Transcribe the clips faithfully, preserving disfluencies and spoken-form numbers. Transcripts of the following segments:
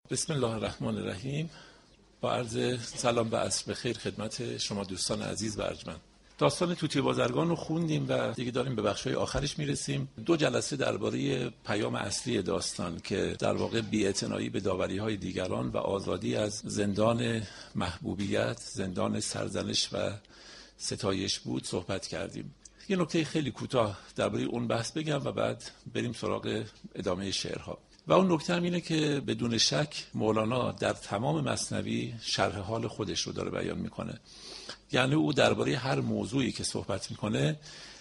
بسم الله الرحمن الرحیم. با عرض سلام و عصر بخیر خدمت شما دوستان عزیز و ارجمند. داستان طوطی بازرگان رو خوندیم و دیگه داریم به بخشای آخرش میرسیم. دو جلسه درباره پیام اصلی داستان که در واقع بی‌اعتنایی به داوری‌های دیگران و آزادی از زندان محبوبیت، زندان سرزنش و ستایش بود صحبت کردیم. یه نکته خیلی کوتاه درباره اون بحث بگم و بعد بریم سراغ ادامه شعرها. و اون نکته هم اینه که بدون شک مولانا در تمام مثنوی شرح حال خودش رو داره بیان میکنه. یعنی او درباره هر موضوعی که صحبت میکنه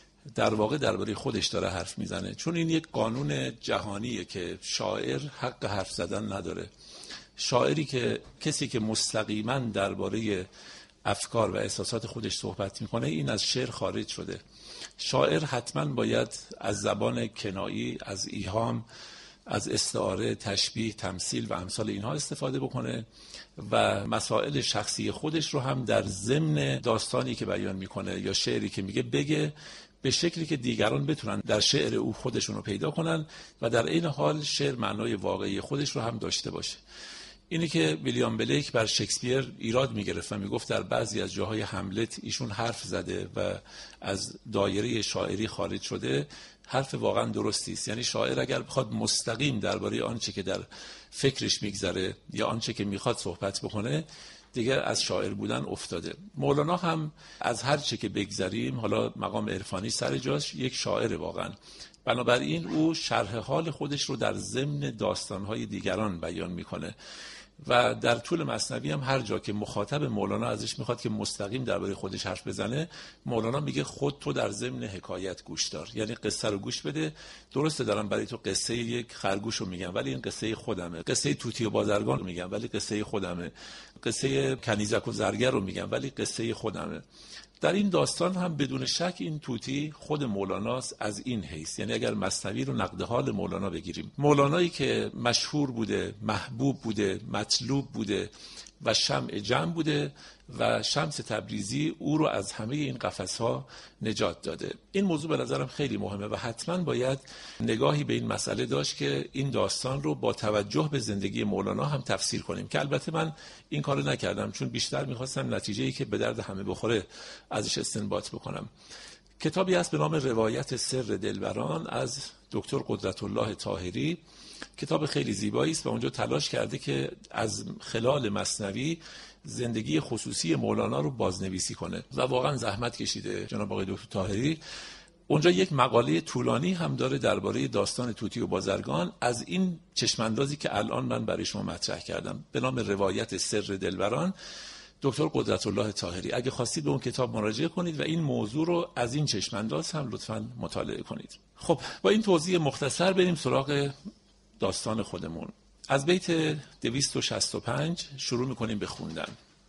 در واقع درباره خودش داره حرف میزنه، چون این یک قانون جهانیه که شاعر حق حرف زدن نداره. شاعری که کسی که مستقیما درباره افکار و احساسات خودش صحبت میکنه این از شعر خارج شده. شاعر حتما باید از زبان کنایی، از ایهام، از استعاره، تشبیه، تمثیل و امثال اینها استفاده بکنه و مسائل شخصی خودش رو هم در ضمن داستانی که بیان میکنه یا شعری که میگه بگه به شکلی که دیگران بتونن در شعر او خودشون رو پیدا کنن و در این حال شعر معنای واقعی خودش رو هم داشته باشه. اینی که ویلیام بلیک بر شکسپیر ایراد میگرفت و میگفت در بعضی از جاهای هملت ایشون حرف زده و از دایره شاعری خارج شده، حرف واقعا درستی است. یعنی شاعر اگر بخواد مستقیم درباره آنچه که در فکرش میگذره یا آنچه که میخواد صحبت بکنه دیگه از شاعر بودن افتاده. مولانا هم از هر چه که بگذریم، حالا مقام عرفانی سر جاش، یک شاعر واقعا. بنابراین او شرح حال خودش رو در ضمن داستان‌های دیگران بیان میکنه و در طول مثنوی هم هر جا که مخاطب مولانا ازش میخواد که مستقیم درباره خودش حرف بزنه، مولانا میگه خود تو در ضمن حکایت گوش دار، یعنی قصه رو گوش بده. درسته دارم برای تو قصه یک خرگوش رو میگم ولی این قصه خودمه، قصه طوطی و بازرگان رو میگم ولی قصه خودمه، قصه کنیزک و زرگر رو میگم ولی قصه خودمه. در این داستان هم بدون شک این طوطی خود مولاناست از این حیث. یعنی اگر مثنوی رو نقد حال مولانا بگیریم، مولانایی که مشهور بوده، محبوب بوده، مطلوب بوده و شمع جمع بوده و شمس تبریزی او رو از همه این قفس‌ها نجات داده. این موضوع به نظرم خیلی مهمه و حتما باید نگاهی به این مسئله داشت که این داستان رو با توجه به زندگی مولانا هم تفسیر کنیم، که البته من این کارو نکردم چون بیشتر می‌خواستم نتیجه‌ای که به درد همه بخوره ازش استنباط بکنم. کتابی هست به نام روایت سر دلبران از دکتر قدرت‌الله طاهری. کتاب خیلی زیبایی است و اونجا تلاش کرده که از خلال مثنوی زندگی خصوصی مولانا رو بازنویسی کنه و واقعا زحمت کشیده جناب آقای دکتر طاهری. اونجا یک مقاله طولانی هم داره درباره داستان طوطی و بازرگان از این چشماندازی که الان من برای شما مطرح کردم به نام روایت سر دلبران، دکتر قدرت‌الله طاهری. اگه خواستید به اون کتاب مراجعه کنید و این موضوع رو از این چشمانداز هم لطفاً مطالعه کنید. خب با این توضیح مختصر بریم سراغ داستان خودمون. از بیت دویست و شصت و پنج شروع میکنیم به خوندن.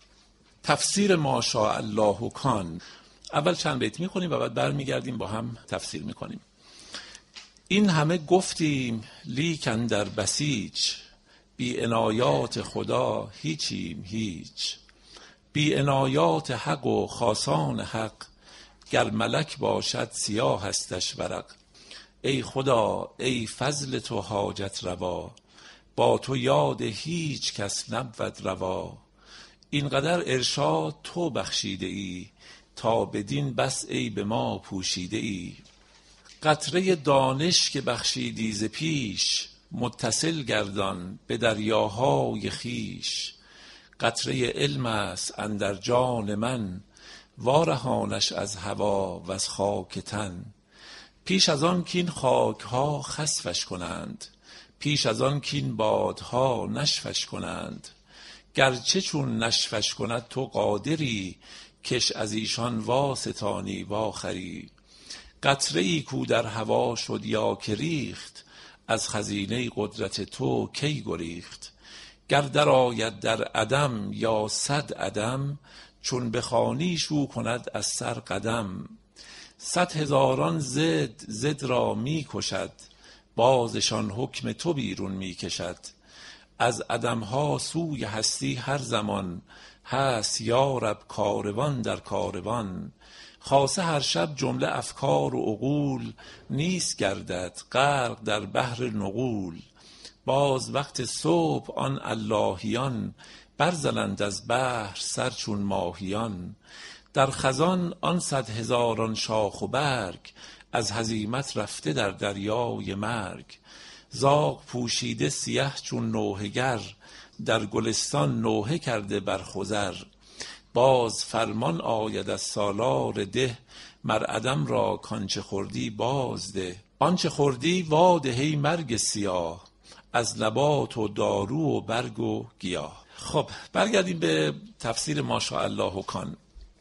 تفسیر ما شاء الله کان. اول چند بیت میخونیم و بعد برمیگردیم با هم تفسیر میکنیم. این همه گفتیم لیکن در بسیج، بی عنایات خدا هیچیم هیچ. بی عنایات حق و خاصان حق، گر ملک باشد سیاه هستش ورق. ای خدا ای فضل تو حاجت روا، با تو یاد هیچ کس نبود روا. اینقدر ارشاد تو بخشیده ای، تا بدین بس ای به ما پوشیده ای. قطره دانش که بخشیدی ز پیش، متصل گردان به دریاهای خیش. قطره علم است اندر جان من، وارهانش از هوا و از خاک تن. پیش از آن کین خاک ها خسفش کنند، پیش از آن کین بادها نشفش کنند. گرچه چون نشفش کند تو قادری، کش از ایشان واسطانی واخری. قطره ای کو در هوا شد یا که ریخت، از خزینه قدرت تو کی گریخت. گر در آید در عدم یا صد عدم، چون بخوانی شو کند از سر قدم. صد هزاران زد زد را می کشد، بازشان حکم تو بیرون می کشد. از عدمها سوی هستی هر زمان، هست یا رب کاروان در کاروان. خاصه هر شب جمله افکار و عقول، نیست گردد غرق در بحر نغول. باز وقت صبح آن اللهیان، برزنند از بحر سر چون ماهیان. در خزان آن صد هزاران شاخ و برگ، از هزیمت رفته در دریای مرگ. زاغ پوشیده سیه چون نوحه گر، در گلستان نوحه کرده بر خضر. باز فرمان آید از سالار ده، مر عدم را کانچه خوردی بازده. آنچه خوردی واده ای مرگ سیاه، از نبات و دارو و برگ و گیاه. خب برگردیم به تفسیر ماشاءالله و کان.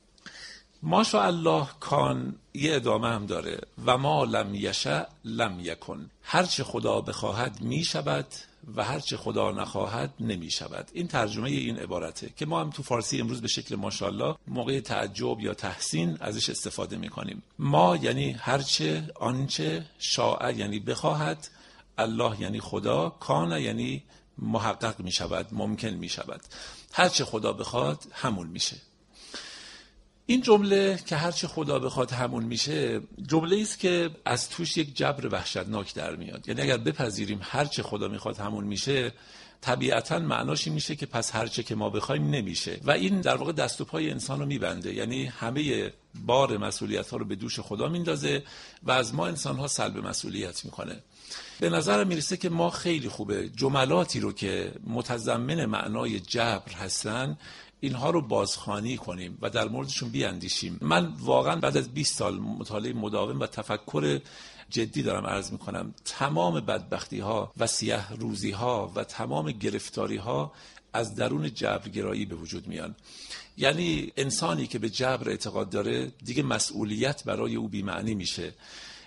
ماشاءالله کان یه ادامه هم داره، و ما لم یشأ لم یکن. هرچه خدا بخواهد می شود و هرچه خدا نخواهد نمی شود. این ترجمه این عبارته که ما هم تو فارسی امروز به شکل ماشاءالله موقع تعجب یا تحسین ازش استفاده می کنیم. ما یعنی هرچه، آنچه، شاء یعنی بخواهد، الله یعنی خدا، کان یعنی محقق می شود، ممکن می شود. هرچه خدا بخواد همون میشه. این جمله که هرچه خدا بخواد همون میشه، جمله است که از توش یک جبر وحشتناک در میاد. یعنی اگر بپذیریم هرچه خدا میخواد همون میشه، طبیعتاً معناش این میشه که پس هرچه که ما بخوایم نمیشه و این در واقع دست و پای انسان رو میبنده. یعنی همه بار مسئولیت ها رو به دوش خدا میندازه و از ما انسان ها سلب مسئولیت میکنه. به نظر میرسه که ما خیلی خوبه جملاتی رو که متضمن معنای جبر هستن اینها رو بازخوانی کنیم و در موردشون بیاندیشیم. من واقعا بعد از بیست سال مطالعه مداوم و تفکر جدی دارم عرض میکنم، تمام بدبختی ها و سیاه روزی ها و تمام گرفتاری ها از درون جبرگرایی به وجود میان. یعنی انسانی که به جبر اعتقاد داره دیگه مسئولیت برای او بی‌معنی میشه،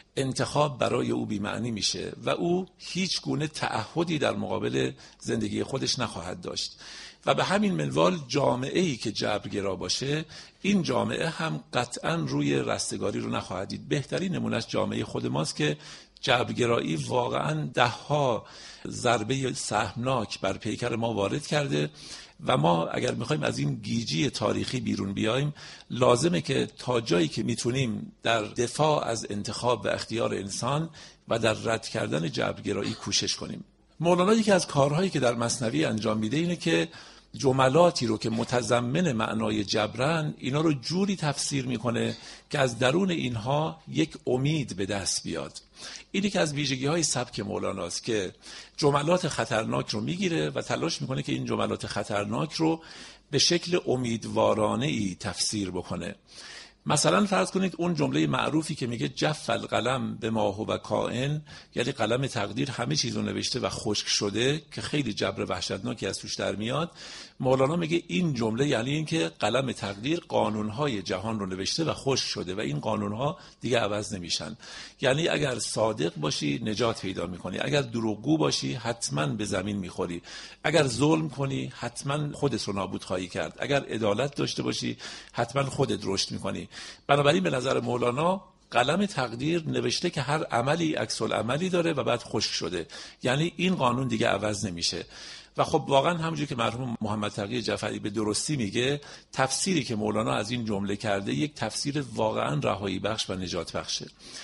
انتخاب برای او بی‌معنی میشه و او هیچ گونه تعهدی در مقابل زندگی خودش نخواهد داشت. و به همین منوال جامعه‌ای که جبرگرا باشه، این جامعه هم قطعاً روی رستگاری رو نخواهد دید. بهترین نمونهش جامعه خود ماست که جبرگرایی واقعاً دهها ضربه سهمناک بر پیکر ما وارد کرده و ما اگر میخوایم از این گیجی تاریخی بیرون بیایم، لازمه که تا جایی که میتونیم در دفاع از انتخاب و اختیار انسان و در رد کردن جبرگرایی کوشش کنیم. مولانا یکی از کارهایی که در مثنوی انجام میده اینه که جملاتی رو که متضمن معنای جبرن، اینا رو جوری تفسیر میکنه که از درون اینها یک امید به دست بیاد. اینی که از ویژگی های سبک مولاناست که جملات خطرناک رو میگیره و تلاش میکنه که این جملات خطرناک رو به شکل امیدوارانه ای تفسیر بکنه. مثلا فرض کنید اون جمله معروفی که میگه جف القلم به ما هو کائن، یعنی قلم تقدیر همه چیز رو نوشته و خشک شده، که خیلی جبر وحشتناکی از توش در میاد. مولانا میگه این جمله یعنی این که قلم تقدیر قانونهای جهان رو نوشته و خشک شده و این قانونها دیگه عوض نمیشن. یعنی اگر صادق باشی نجات پیدا میکنی، اگر دروغگو باشی حتما به زمین میخوری، اگر ظلم کنی حتما خودت رو نابود خواهی کرد، اگر عدالت داشته باشی حتما خودت رشد میکنی. بنابراین به نظر مولانا قلم تقدیر نوشته که هر عملی عکس العملی داره و بعد خشک شده، یعنی این قانون دیگه عوض نمیشه. و خب واقعا همونجور که مرحوم محمد تقی جعفری به درستی میگه، تفسیری که مولانا از این جمله کرده یک تفسیر واقعا رهایی بخش و نجات بخشه.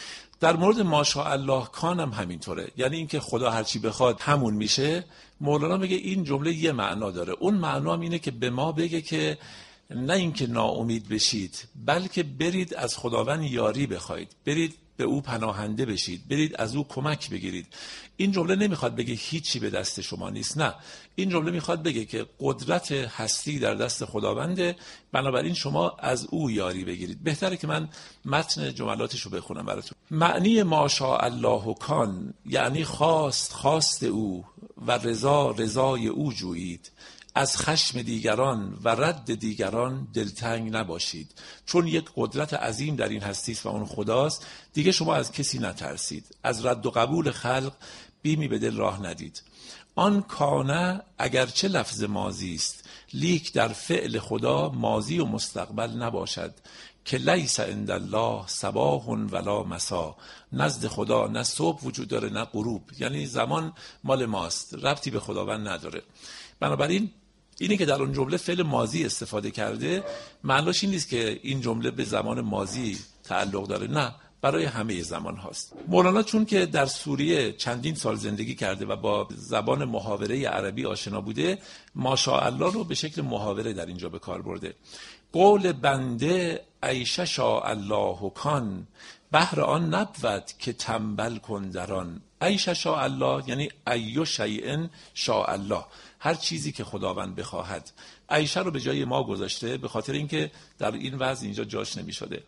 در مورد ماشاءالله کان هم همینطوره، یعنی اینکه خدا هرچی بخواد همون میشه. مولانا میگه این جمله یه معنا داره، اون معنا هم اینه که به ما بگه که نه اینکه ناامید بشید، بلکه برید از خداوند یاری بخواید، برید به او پناهنده بشید، برید از او کمک بگیرید. این جمله نمیخواد بگه هیچی به دست شما نیست، نه، این جمله میخواد بگه که قدرت هستی در دست خداونده، بنابراین شما از او یاری بگیرید. بهتره که من متن جملاتش رو بخونم براتون. معنی ماشاءالله کان یعنی خواست خواست او و رضا رضای او جویید، از خشم دیگران و رد دیگران دلتنگ نباشید. چون یک قدرت عظیم در این هستی است و اون خداست، دیگه شما از کسی نترسید، از رد و قبول خلق بیمی به دل راه ندید. آن کانه اگرچه لفظ ماضی است، لیک در فعل خدا ماضی و مستقبل نباشد، که لیس عند الله صباح ولا مسا، نزد خدا نه صبح وجود داره نه غروب، یعنی زمان مال ماست، ربطی به خداوند نداره. بنابراین اینی که در اون جمله فعل ماضی استفاده کرده، معناش این نیست که این جمله به زمان ماضی تعلق داره، نه، برای همه زمان هاست. مولانا چون که در سوریه چندین سال زندگی کرده و با زبان محاوره عربی آشنا بوده، ماشاءالله رو به شکل محاوره در اینجا به کار برده. قول بنده عیشه شاء الله کان، بهر آن نبود که تنبل کن در آن. عیشه شاء الله یعنی ایو شیء شاء الله، هر چیزی که خداوند بخواهد. عیشه رو به جای ما گذاشته به خاطر اینکه در این وضع اینجا جاش نمی شده.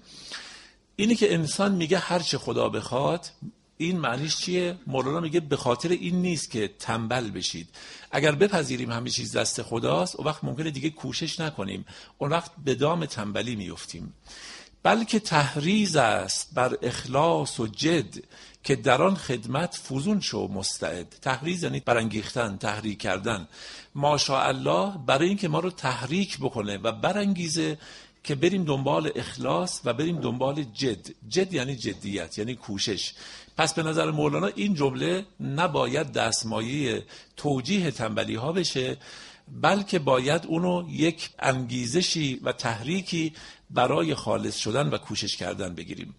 اینی که انسان میگه هر چه خدا بخواد، این معنیش چیه؟ مولانا میگه به خاطر این نیست که تنبل بشید. اگر بپذیریم همه چیز دست خداست، اون وقت ممکنه دیگه کوشش نکنیم، اون وقت به دام تنبلی میافتیم. بلکه تحریز است بر اخلاص و جد، که در آن خدمت فزون شو مستعد. تحریز یعنی برانگیختن، تحریک کردن. ماشاءالله برای اینکه ما رو تحریک بکنه و برانگیزه که بریم دنبال اخلاص و بریم دنبال جد. جد یعنی جدیت، یعنی کوشش. پس به نظر مولانا این جمله نباید دستمایه توجیه تنبلی ها بشه، بلکه باید اونو یک انگیزشی و تحریکی برای خالص شدن و کوشش کردن بگیریم.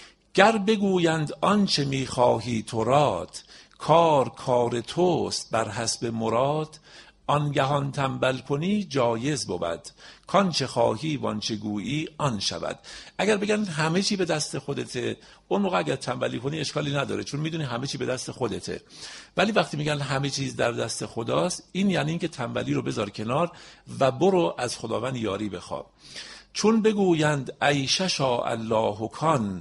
گر بگویند آنچه میخواهی تو راد، کار کار توست بر حسب مراد. آنگهان تنبل کنی جایز بود، کانچه خواهی وانچه گویی آن شود. اگر بگن همه چی به دست خودته، اون موقع اگر تنبلی کنی اشکالی نداره، چون میدونی همه چی به دست خودته. ولی وقتی میگن همه چیز در دست خداست، این یعنی اینکه تنبلی رو بذار کنار و برو از خداوند یاری بخواه. چون بگویند عیشه شاء الله کان،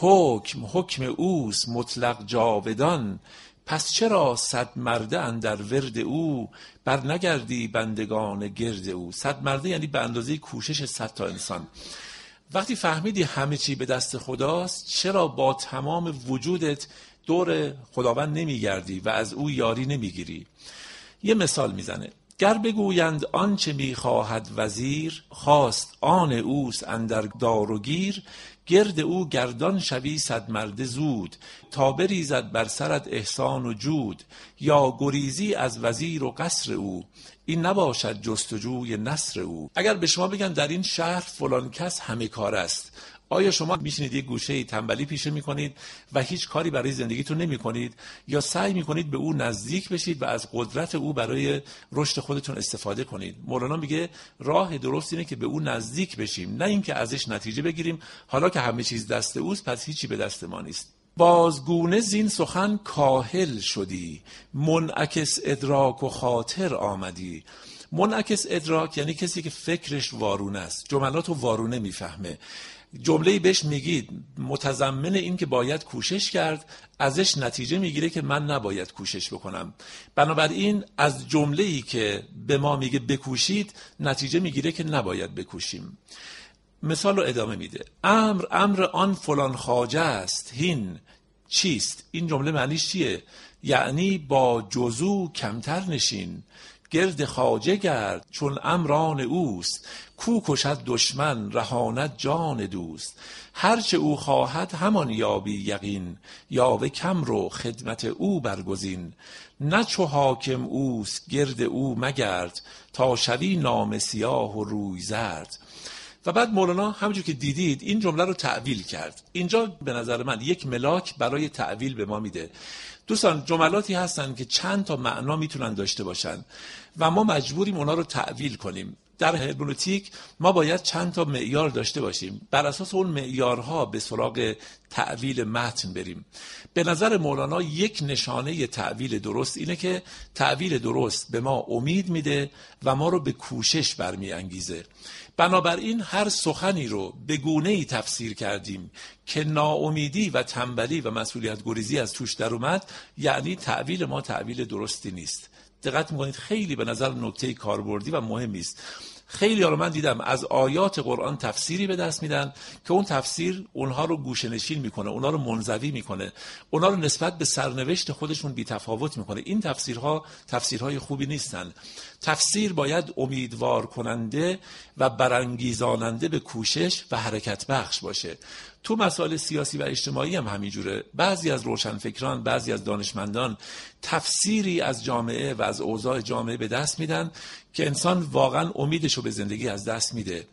حکم حکم اوست مطلق جاودان. پس چرا صد مرده اندر ورد او، بر نگردی بندگان گرد او. صد مرده یعنی به اندازه کوشش صد تا انسان. وقتی فهمیدی همه چی به دست خداست، چرا با تمام وجودت دور خداوند نمیگردی و از او یاری نمیگیری؟ یه مثال میزنه. گر بگویند آنچه میخواهد وزیر، خواست آن اوست اندر دار و گیر. گرد او گردان شوی صد مرده زود، تا بریزد بر سرت احسان و جود. یا گریزی از وزیر و قصر او، این نباشد جستجوی نصر او. اگر به شما بگن در این شهر فلان کس همه کار است، آیا شما میشینید یک گوشه تنبلی پیشه میکنید و هیچ کاری برای زندگیتون نمیکنید، یا سعی میکنید به او نزدیک بشید و از قدرت او برای رشد خودتون استفاده کنید؟ مولانا میگه راه درست اینه که به او نزدیک بشیم، نه اینکه ازش نتیجه بگیریم حالا که همه چیز دست اوست پس هیچی به دست ما نیست. بازگونه زین سخن کاهل شدی، منعکس ادراک و خاطر آمدی. منعکس ادراک یعنی کسی که فکرش وارونه است، جملاتو وارونه میفهمه. جمله‌ای بهش میگید متضمن این که باید کوشش کرد، ازش نتیجه میگیره که من نباید کوشش بکنم. بنابراین از جمله‌ای که به ما میگه بکوشید نتیجه میگیره که نباید بکوشیم. مثال رو ادامه میده. امر امر آن فلان خواجه است، هین چیست؟ این جمله معنیش چیه؟ یعنی با جزو کمتر نشین، گرد خواجه گرد چون امران اوست. کو کشد دشمن رهاند جان دوست. هرچه او خواهد همان یابی یقین، یاوه کم رو خدمت او برگزین. نه چو حاکم اوست گرد او مگرد، تا شوی نام سیاه و روی زرد. و بعد مولانا همونجور که دیدید این جمله رو تعویل کرد. اینجا به نظر من یک ملاک برای تعویل به ما میده. دوستان جملاتی هستن که چند تا معنا میتونن داشته باشن و ما مجبوریم اونا رو تعویل کنیم. در هرمنوتیک ما باید چند تا معیار داشته باشیم، بر اساس اون معیارها به سراغ تعویل متن بریم. به نظر مولانا یک نشانه تعویل درست اینه که تعویل درست به ما امید میده و ما رو به کوشش برمیانگیزه. بنابراین هر سخنی رو به گونه‌ای تفسیر کردیم که ناامیدی و تنبلی و مسئولیت گریزی از توش در اومد، یعنی تعویل ما تعویل درستی نیست. دقت میکنید خیلی به نظر نکته کاربردی و مهمی است. خیلی ها رو من دیدم از آیات قرآن تفسیری به دست میدن که اون تفسیر اونها رو گوشه‌نشین میکنه، اونها رو منزوی میکنه، اونها رو نسبت به سرنوشت خودشون بی‌تفاوت میکنه. این تفسیرها تفسیرهای خوبی نیستن. تفسیر باید امیدوار کننده و برانگیزاننده به کوشش و حرکت بخش باشه. تو مسائل سیاسی و اجتماعی هم همینجوره. بعضی از روشنفکران، بعضی از دانشمندان تفسیری از جامعه و از اوضاع جامعه به دست میدن که انسان واقعا امیدشو به زندگی از دست میده.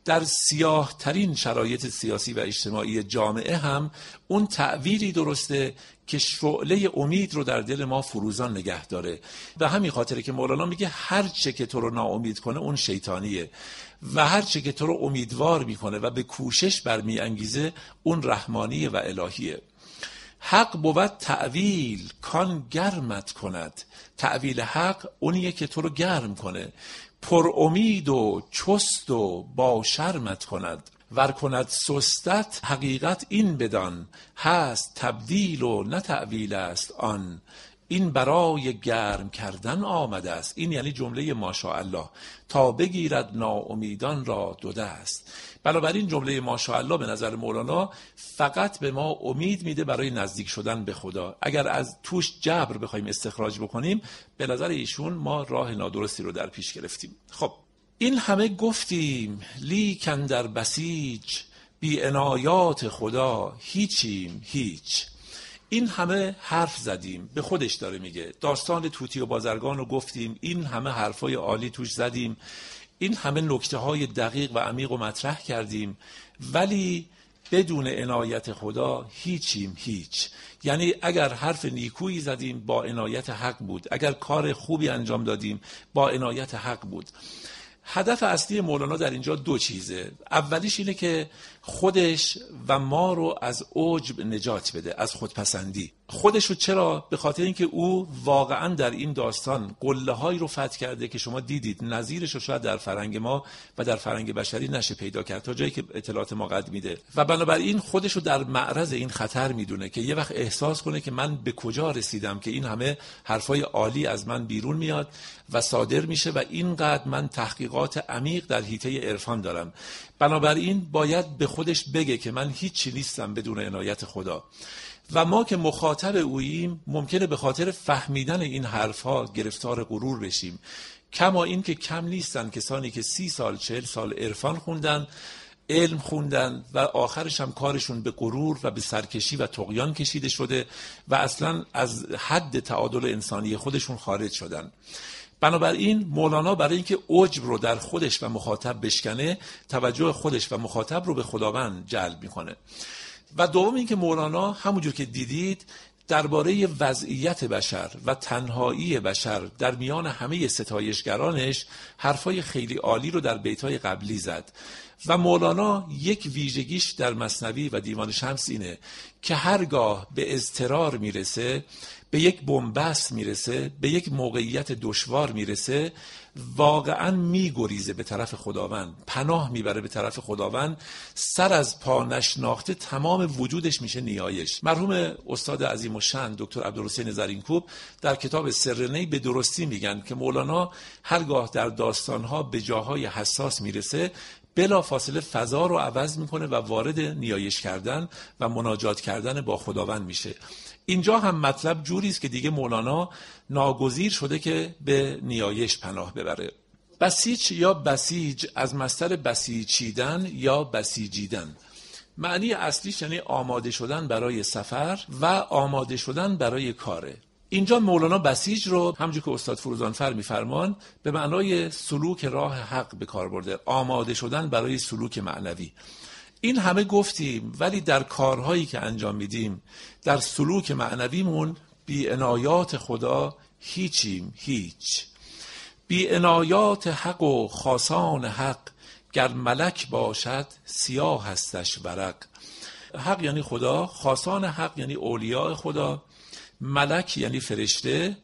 در سیاه ترین شرایط سیاسی و اجتماعی جامعه هم اون تعبیری درسته که شعله امید رو در دل ما فروزان نگه داره. به همین خاطره که مولانا میگه هر چه که تو رو ناامید کنه اون شیطانیه و هر چه که تو رو امیدوار میکنه و به کوشش برمیانگیزه اون رحمانیه و الهیه. حق بود تأویل کان گرمت کند. تأویل حق اونیه که تو رو گرم کنه، پر امید و چست و با شرمت کند. ور کند سستت حقیقت این بدان، هست تبدیل و نه تأویل است آن. این برای گرم کردن آمده است. این یعنی جمله ماشاءالله، تا بگیرد ناامیدان را دو دست. بنابراین جمله ماشاءالله به نظر مولانا فقط به ما امید میده برای نزدیک شدن به خدا. اگر از توش جبر بخوایم استخراج بکنیم، به نظر ایشون ما راه نادرستی رو در پیش گرفتیم. خب این همه گفتیم لیکن در بسیج، بی عنایات خدا هیچیم هیچ. این همه حرف زدیم، به خودش داره میگه. داستان طوطی و بازرگان رو گفتیم، این همه حرفای عالی توش زدیم، این همه نکته های دقیق و عمیق و مطرح کردیم، ولی بدون عنایت خدا هیچیم هیچ. یعنی اگر حرف نیکویی زدیم با عنایت حق بود، اگر کار خوبی انجام دادیم با عنایت حق بود. هدف اصلی مولانا در اینجا دو چیزه. اولیش اینه که خودش و ما رو از عجب نجات بده، از خودپسندی. خودش رو چرا؟ به خاطر اینکه او واقعا در این داستان قله هایی رو فتح کرده که شما دیدید، نظیرش رو شاید در فرهنگ ما و در فرهنگ بشری نشه پیدا کرد تا جایی که اطلاعات ما قد میده، و بنابراین خودش رو در معرض این خطر میدونه که یه وقت احساس کنه که من به کجا رسیدم که این همه حرفای عالی از من بیرون میاد و صادر میشه و اینقدر من تحقیقات عمیق در حیطه عرفان دارم. بنابراین باید به خودش بگه که من هیچی نیستم بدون عنایت خدا. و ما که مخاطب اوییم ممکنه به خاطر فهمیدن این حرفها گرفتار غرور بشیم، کما این که کم نیستن کسانی که سی سال چهل سال عرفان خوندن، علم خوندن و آخرش هم کارشون به غرور و به سرکشی و طغیان کشیده شده و اصلا از حد تعادل انسانی خودشون خارج شدن. بنابراین مولانا برای اینکه عجب رو در خودش و مخاطب بشکنه، توجه خودش و مخاطب رو به خداوند جلب میکنه. و دوم اینکه مولانا همونجور که دیدید درباره وضعیت بشر و تنهایی بشر در میان همه ستایشگرانش حرفای خیلی عالی رو در بیتای قبلی زد. و مولانا یک ویژگیش در مثنوی و دیوان شمس اینه که هرگاه به اضطرار میرسه، به یک بنبست میرسه، به یک موقعیت دشوار میرسه، واقعا میگریزه به طرف خداوند، پناه میبره به طرف خداوند، سر از پا نشناخته تمام وجودش میشه نیایش. مرحوم استاد عظیم الشأن دکتر عبدالحسین زرینکوب در کتاب سرنی به درستی میگن که مولانا هرگاه در داستانها به جاهای حساس میرسه، بلا فاصله فضا رو عوض میکنه و وارد نیایش کردن و مناجات کردن با خداوند میشه. اینجا هم مطلب جوری است که دیگه مولانا ناگزیر شده که به نیایش پناه ببره. بسیج یا بسیج از مصدر بسیچیدن یا بسیجیدن. معنی اصلیش یعنی آماده شدن برای سفر و آماده شدن برای کاره. اینجا مولانا بسیج رو همونجور که استاد فروزانفر میفرمان به معنای سلوک راه حق به کار برده، آماده شدن برای سلوک معنوی. این همه گفتیم، ولی در کارهایی که انجام میدیم، در سلوک معنویمون بی عنایات خدا هیچیم هیچ. بی عنایات حق و خاصان حق، گر ملک باشد سیاه هستش ورق. حق یعنی خدا، خاصان حق یعنی اولیاء خدا، ملک یعنی فرشته،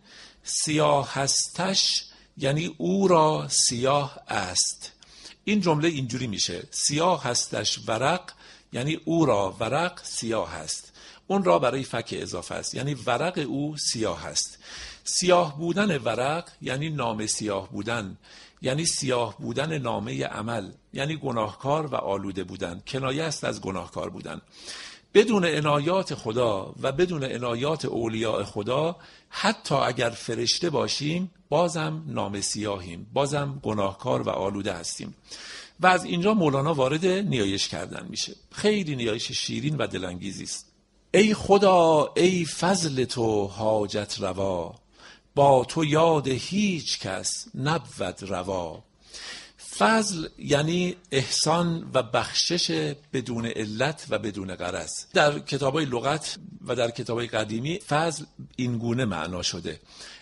سیاه هستش یعنی او را سیاه است. این جمله اینجوری میشه: سیاه هستش ورق یعنی او را ورق سیاه است. اون را برای فک اضافه است، یعنی ورق او سیاه است. سیاه بودن ورق یعنی نامه سیاه بودن، یعنی سیاه بودن نامه عمل، یعنی گناهکار و آلوده بودن، کنایه است از گناهکار بودن. بدون عنایات خدا و بدون عنایات اولیاء خدا، حتی اگر فرشته باشیم بازم نامه سیاهیم، بازم گناهکار و آلوده هستیم. و از اینجا مولانا وارد نیایش کردن میشه. خیلی نیایش شیرین و دلانگیزی است. ای خدا ای فضل تو حاجت روا، با تو یاد هیچ کس نبود روا. فضل یعنی احسان و بخشش بدون علت و بدون غرض. در کتابای لغت و در کتابای قدیمی فضل این گونه معنا شده: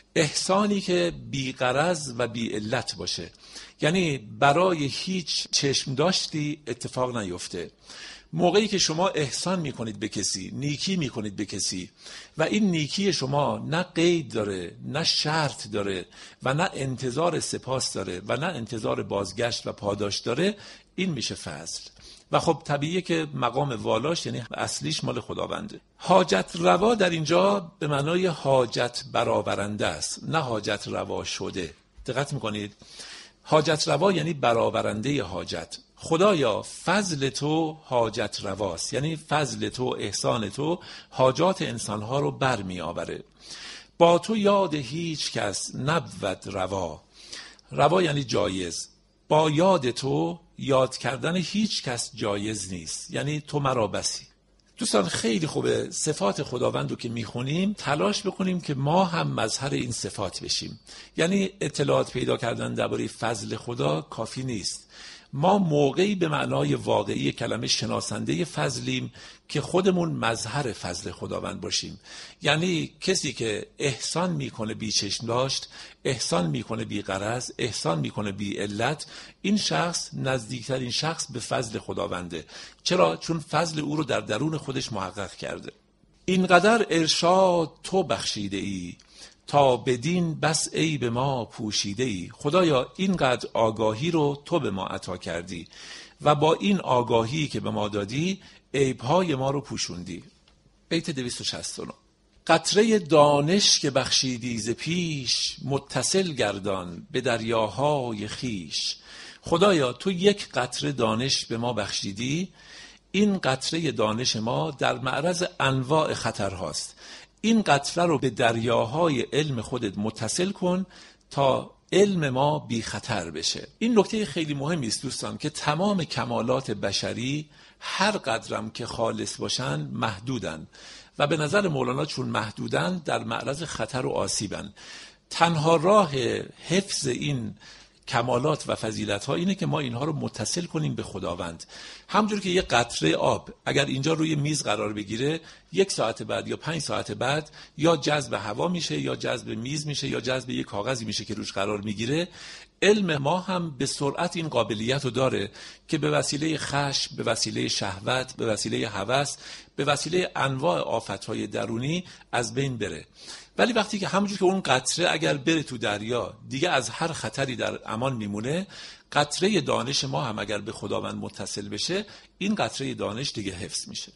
احسانی که بی غرض و بی علت باشه، یعنی برای هیچ چشم داشتی اتفاق نیفته. موقعی که شما احسان میکنید به کسی، نیکی میکنید به کسی و این نیکی شما نه قید داره، نه شرط داره و نه انتظار سپاس داره و نه انتظار بازگشت و پاداش داره، این میشه فضل. و خب طبیعیه که مقام والاش یعنی اصلیش مال خداونده. حاجت روا در اینجا به معنای حاجت برآورنده است، نه حاجت روا شده. دقت میکنید؟ حاجت روا یعنی برآورنده حاجت. خدایا فضل تو حاجت رواست، یعنی فضل تو، احسان تو حاجات انسانها رو برمی آوره. با تو یاد هیچ کس نبود روا. روا یعنی جایز. با یاد تو یاد کردن هیچ کس جایز نیست، یعنی تو مرا بسی. دوستان خیلی خوبه صفات خداوند رو که میخونیم تلاش بکنیم که ما هم مظهر این صفات بشیم. یعنی اطلاعات پیدا کردن درباره فضل خدا کافی نیست. ما موقعی به معنای واقعی کلمه شناسنده فضلیم که خودمون مظهر فضل خداوند باشیم. یعنی کسی که احسان میکنه بی چشم داشت، احسان میکنه بی غرض، احسان میکنه بی علت، این شخص نزدیکترین شخص به فضل خداونده. چرا؟ چون فضل او رو در درون خودش محقق کرده. اینقدر ارشاد تو بخشیده ای، تا بدین بس عیب ما پوشیده ای. خدایا اینقدر آگاهی رو تو به ما عطا کردی و با این آگاهی که به ما دادی عیبهای ما رو پوشوندی. بیت دویست و شصت و نه. قطره دانش که بخشیدی ز پیش، متصل گردان به دریاهای خیش. خدایا تو یک قطره دانش به ما بخشیدی، این قطره دانش ما در معرض انواع خطرهاست. این قطره رو به دریاهای علم خودت متصل کن تا علم ما بی خطر بشه. این نکته خیلی مهمی است دوستان که تمام کمالات بشری هر قدرم که خالص باشن محدودن و به نظر مولانا چون محدودن در معرض خطر و آسیبن. تنها راه حفظ این کمالات و فضیلت ها اینه که ما اینها رو متصل کنیم به خداوند. همونجور که یک قطره آب اگر اینجا روی میز قرار بگیره، یک ساعت بعد یا پنج ساعت بعد یا جذب هوا میشه یا جذب میز میشه یا جذب یک کاغذی میشه که روش قرار میگیره. علم ما هم به سرعت این قابلیت رو داره که به وسیله خشم، به وسیله شهوت، به وسیله هوس، به وسیله انواع آفت‌های درونی از بین بره. ولی وقتی که همونجور که اون قطره اگر بره تو دریا دیگه از هر خطری در امان میمونه، قطره دانش ما هم اگر به خداوند متصل بشه، این قطره دانش دیگه حفظ میشه.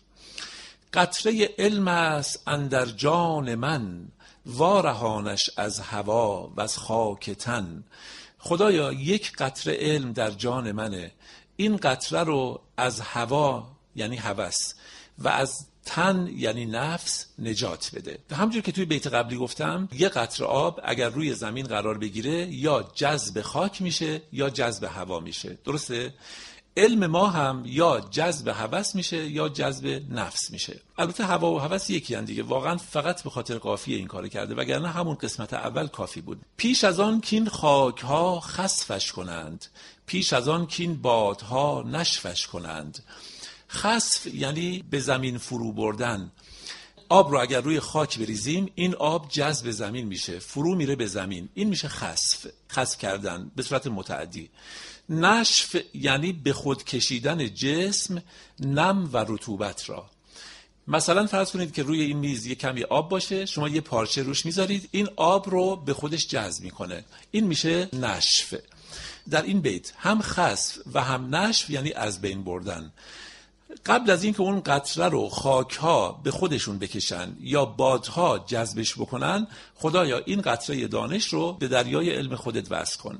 قطره علم است اندر جان من، وارهانش از هوا و از خاک تن. خدایا یک قطره علم در جان منه، این قطره رو از هوا یعنی هوس و از تن یعنی نفس نجات بده. همونجور که توی بیت قبلی گفتم، یه قطره آب اگر روی زمین قرار بگیره یا جذب خاک میشه یا جذب هوا میشه. درسته؟ علم ما هم یا جذب هوس میشه یا جذب نفس میشه. البته هوا و هوس یکی ان دیگه، واقعا فقط به خاطر قافیه این کارو کرده، وگرنه همون قسمت اول کافی بود. پیش از آن کین خاکها خسفش کنند، پیش از آن کین بادها نشفش کنند. خسف یعنی به زمین فرو بردن. آب رو اگر روی خاک بریزیم این آب جذب زمین میشه، فرو میره به زمین، این میشه خسف. خسف کردن به صورت متعدی. نشف یعنی به خود کشیدن جسم نم و رطوبت را. مثلا فرض کنید که روی این میز یه کمی آب باشه، شما یه پارچه روش میذارید، این آب رو به خودش جذب میکنه، این میشه نشف. در این بیت هم خسف و هم نشف یعنی از بین بردن. قبل از اینکه اون قطره رو خاکها به خودشون بکشن یا بادها جذبش بکنن، خدایا این قطره دانش رو به دریای علم خودت وصل کن.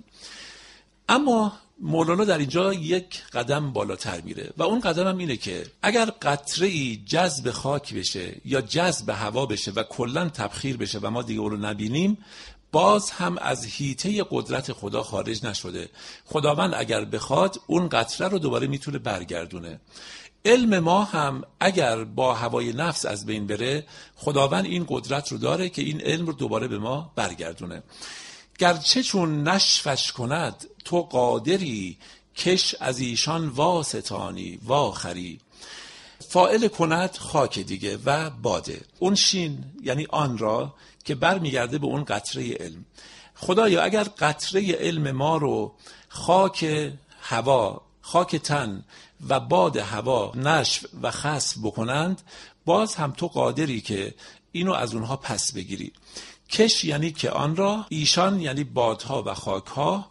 اما مولانا در اینجا یک قدم بالاتر میره و اون قدم هم اینه که اگر قطره‌ای جذب خاک بشه یا جذب هوا بشه و کلن تبخیر بشه و ما دیگه اون رو نبینیم، باز هم از حیطه قدرت خدا خارج نشده. خداوند اگر بخواد اون قطره رو دوباره میتونه برگردونه. علم ما هم اگر با هوای نفس از بین بره، خداوند این قدرت رو داره که این علم رو دوباره به ما برگردونه. گرچه چون نشفش کند تو قادری، کش از ایشان واستانی واخری. فاعل کند خاک دیگه و باده. اون شین یعنی آن را که برمیگرده به اون قطره علم. خدایا اگر قطره علم ما رو خاک هوا، خاک تن و باد هوا نشو و خسف بکنند، باز هم تو قادری که اینو از اونها پس بگیری. کش یعنی که آن را، ایشان یعنی بادها و خاکها،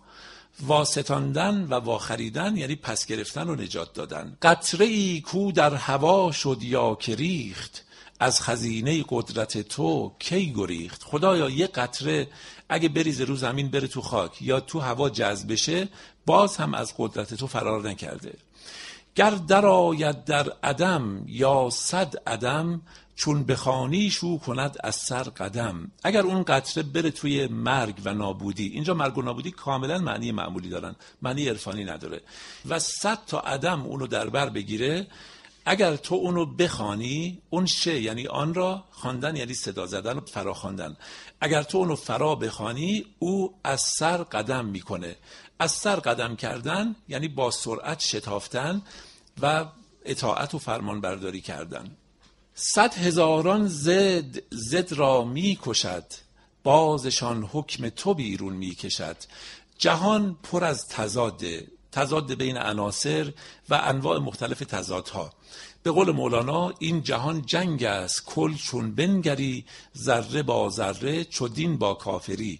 واستاندن و واخریدن یعنی پس گرفتن و نجات دادن. قطره ای کو در هوا شد یا که ریخت، از خزینه قدرت تو کی گریخت. خدایا یه قطره اگه بریزه رو زمین بره تو خاک یا تو هوا جذب بشه، باز هم از قدرت تو فرار نکرده. گر در آید در عدم یا صد عدم، چون بخوانی شو کند از سر قدم. اگر اون قطره بره توی مرگ و نابودی، اینجا مرگ و نابودی کاملا معنی معمولی دارن، معنی عرفانی نداره، و صد تا عدم اونو در بر بگیره، اگر تو اونو بخوانی، اون شه یعنی آن را، خواندن یعنی صدا زدن و فرا خواندن، اگر تو اونو فرا بخوانی، او از سر قدم میکنه. از سر قدم کردن یعنی با سرعت شتافتن و اطاعت و فرمان برداری کردن. صد هزاران زد زد را می کشد، بازشان حکم تو بیرون می کشد. جهان پر از تضاده، تضاد بین عناصر و انواع مختلف تضادها. به قول مولانا این جهان جنگ است، کل چون بنگری، ذره با ذره چو دین با کافری.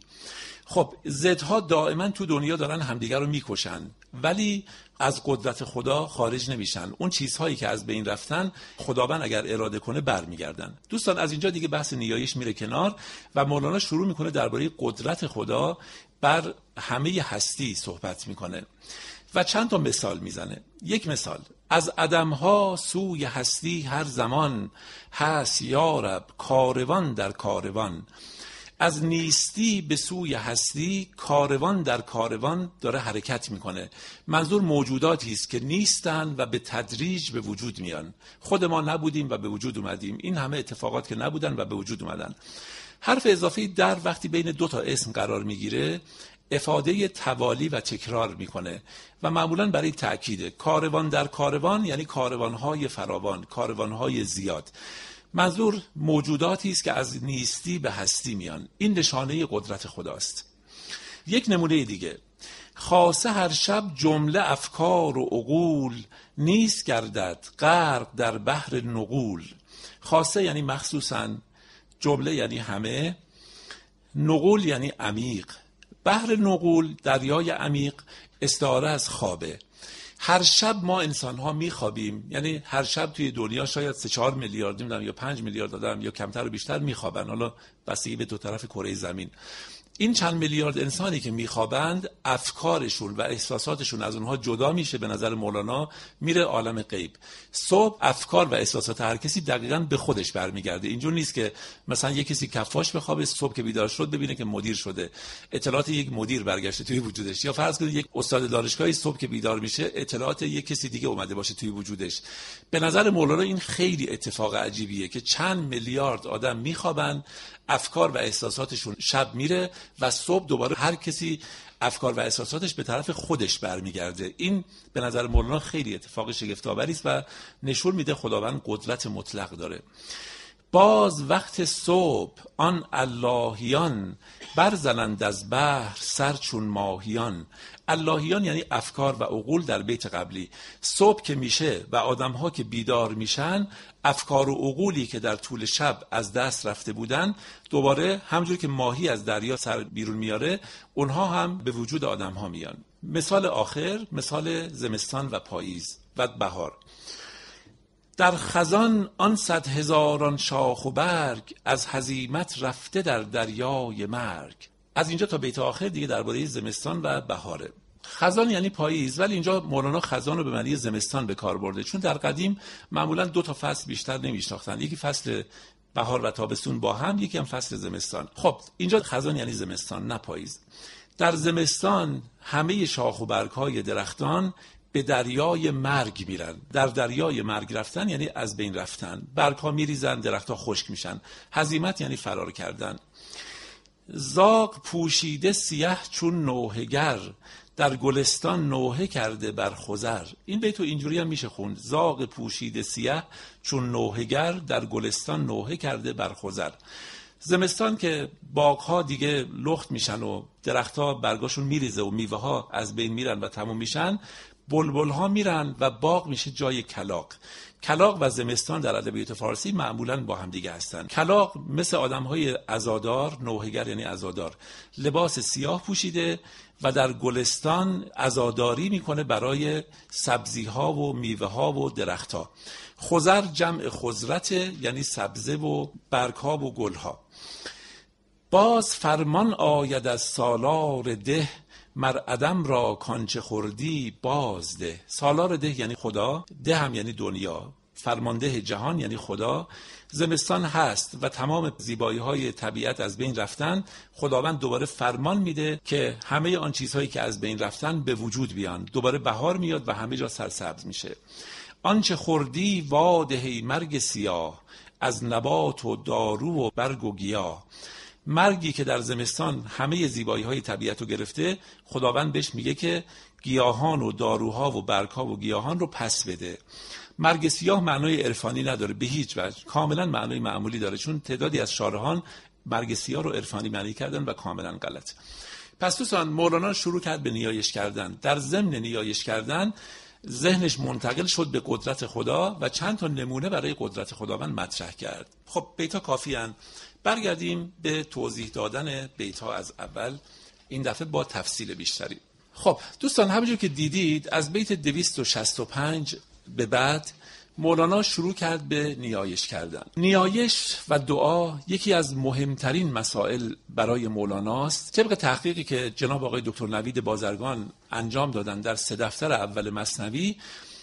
خب ضدها دائما تو دنیا دارن همدیگر رو میکشن، ولی از قدرت خدا خارج نمیشن. اون چیزهایی که از بین رفتن، خداوند اگر اراده کنه برمیگردن. دوستان از اینجا دیگه بحث نیایش میره کنار و مولانا شروع میکنه درباره قدرت خدا بر همه هستی صحبت میکنه و چند تا مثال میزنه. یک مثال: از عدمها سوی هستی هر زمان، هست یارب کاروان در کاروان. از نیستی به سوی هستی، کاروان در کاروان داره حرکت میکنه. منظور موجوداتی است که نیستن و به تدریج به وجود میان. خود ما نبودیم و به وجود اومدیم، این همه اتفاقات که نبودن و به وجود اومدن. حرف اضافی در وقتی بین دو تا اسم قرار میگیره، افاده توالی و تکرار میکنه و معمولا برای تأکید. کاروان در کاروان یعنی کاروانهای فراوان، کاروانهای زیاد. منظور موجوداتی است که از نیستی به هستی میان. این نشانه قدرت خداست. یک نمونه دیگه: خاصه هر شب جمله افکار و عقول، نیست گردد غرق در بحر نغول. خاصه یعنی مخصوصاً، جمله یعنی همه، نغول یعنی عمیق. بحر نغول، دریای عمیق، استعاره از خوابه. هر شب ما انسان ها میخوابیم، یعنی هر شب توی دنیا شاید سه چهار میلیارد نمیدونم یا پنج میلیارد آدم یا کمتر و بیشتر میخوابن، حالا بستگی به دو طرف کره زمین. این چند میلیارد انسانی که میخوابند، افکارشون و احساساتشون از اونها جدا میشه، به نظر مولانا میره عالم غیب. صبح افکار و احساسات هر کسی دقیقاً به خودش برمیگرده. اینجور نیست که مثلا یک کسی کفاش بخوابه، صبح که بیدار شد ببینه که مدیر شده، اطلاعات یک مدیر برگشته توی وجودش. یا فرض کنید یک استاد دانشگاهی صبح که بیدار میشه، اطلاعات یک کسی دیگه اومده باشه توی وجودش. به نظر مولانا این خیلی اتفاق عجیبیه که چند میلیارد آدم میخوابن، افکار و احساساتشون شب میره و صبح دوباره هر کسی افکار و احساساتش به طرف خودش برمیگرده. این به نظر مولانا خیلی اتفاق شگفت‌آوری است و نشون میده خداوند قدرت مطلق داره. باز وقت صبح آن اللهیان، برزنند از بحر سر چون ماهیان. اللهیان یعنی افکار و عقول در بیت قبلی. صبح که میشه و آدم‌ها که بیدار میشن، افکار و عقولی که در طول شب از دست رفته بودن، دوباره همونجوری که ماهی از دریا سر بیرون میاره، اونها هم به وجود آدم‌ها میان. مثال آخر، مثال زمستان و پاییز و بهار. در خزان آن صد هزاران شاخ و برگ، از هزیمت رفته در دریای مرگ. از اینجا تا بیت آخر دیگه درباره زمستان و بهاره. خزان یعنی پاییز، ولی اینجا مولانا خزان رو به معنی زمستان به کار برده، چون در قدیم معمولا دو تا فصل بیشتر نمیشناختن، یکی فصل بهار و تابستون با هم، یکی هم فصل زمستان. خب اینجا خزان یعنی زمستان نه پاییز. در زمستان همه شاخ و برگ‌های درختان به دریای مرگ میرن. در دریای مرگ رفتن یعنی از بین رفتن. برگ‌ها میریزن، درخت‌ها خشک میشن. هزیمت یعنی فرار کردن. زاغ پوشیده سیه چون نوحه‌گر، در گلستان نوحه کرده بر خضر. این بیتو اینجوری هم میشه خوند: زاغ پوشیده سیه چون نوحه‌گر در گلستان نوحه کرده بر خضر. زمستان که باغ‌ها دیگه لخت میشن و درخت‌ها برگاشون میریزه و میوه‌ها از بین میرن و تموم میشن، بلبل‌ها میرن و باغ میشه جای کلاغ. کلاغ و زمستان در ادبیات فارسی معمولاً با هم دیگه هستن. کلاغ مثل آدم‌های عزادار، نوحه‌گر یعنی عزادار، لباس سیاه پوشیده و در گلستان عزاداری میکنه برای سبزی‌ها و میوه‌ها و درخت‌ها. خضر جمع خضرت یعنی سبزه و برگ‌ها و گل‌ها. باز فرمان آید از سالار ده، مر عدم را کانچه خوردی بازده. سالار ده یعنی خدا، ده هم یعنی دنیا، فرمانده جهان یعنی خدا. زمستان هست و تمام زیبایی های طبیعت از بین رفتن، خداوند دوباره فرمان میده که همه آن چیزهایی که از بین رفتن به وجود بیان. دوباره بهار میاد و همه جا سرسبز میشه. آنچه خوردی وادهی مرگ سیاه، از نبات و دارو و برگ و گیاه. مرگی که در زمستان همه زیبایی های طبیعت رو گرفته، خداوند بهش میگه که گیاهان و داروها و برگها و گیاهان رو پس بده. مرگ سیاه معنای عرفانی نداره به هیچ وجه، کاملا معنای معمولی داره، چون تعدادی از شارحان مرگ سیاه رو عرفانی معنی کردن و کاملا غلط. پس دوستان، مولانا شروع کرد به نیایش کردن. در ضمن نیایش کردن ذهنش منتقل شد به قدرت خدا و چند تا نمونه برای قدرت خداوند مطرح کرد. خب بیت‌ها کافی‌اند. برگردیم به توضیح دادن بیت‌ها از اول، این دفعه با تفصیل بیشتری. خب دوستان، همونجور که دیدید از بیت دویست و شصت و پنج به بعد مولانا شروع کرد به نیایش کردن. نیایش و دعا یکی از مهمترین مسائل برای مولاناست. طبق تحقیقی که جناب آقای دکتر نوید بازرگان انجام دادن در سه دفتر اول مثنوی،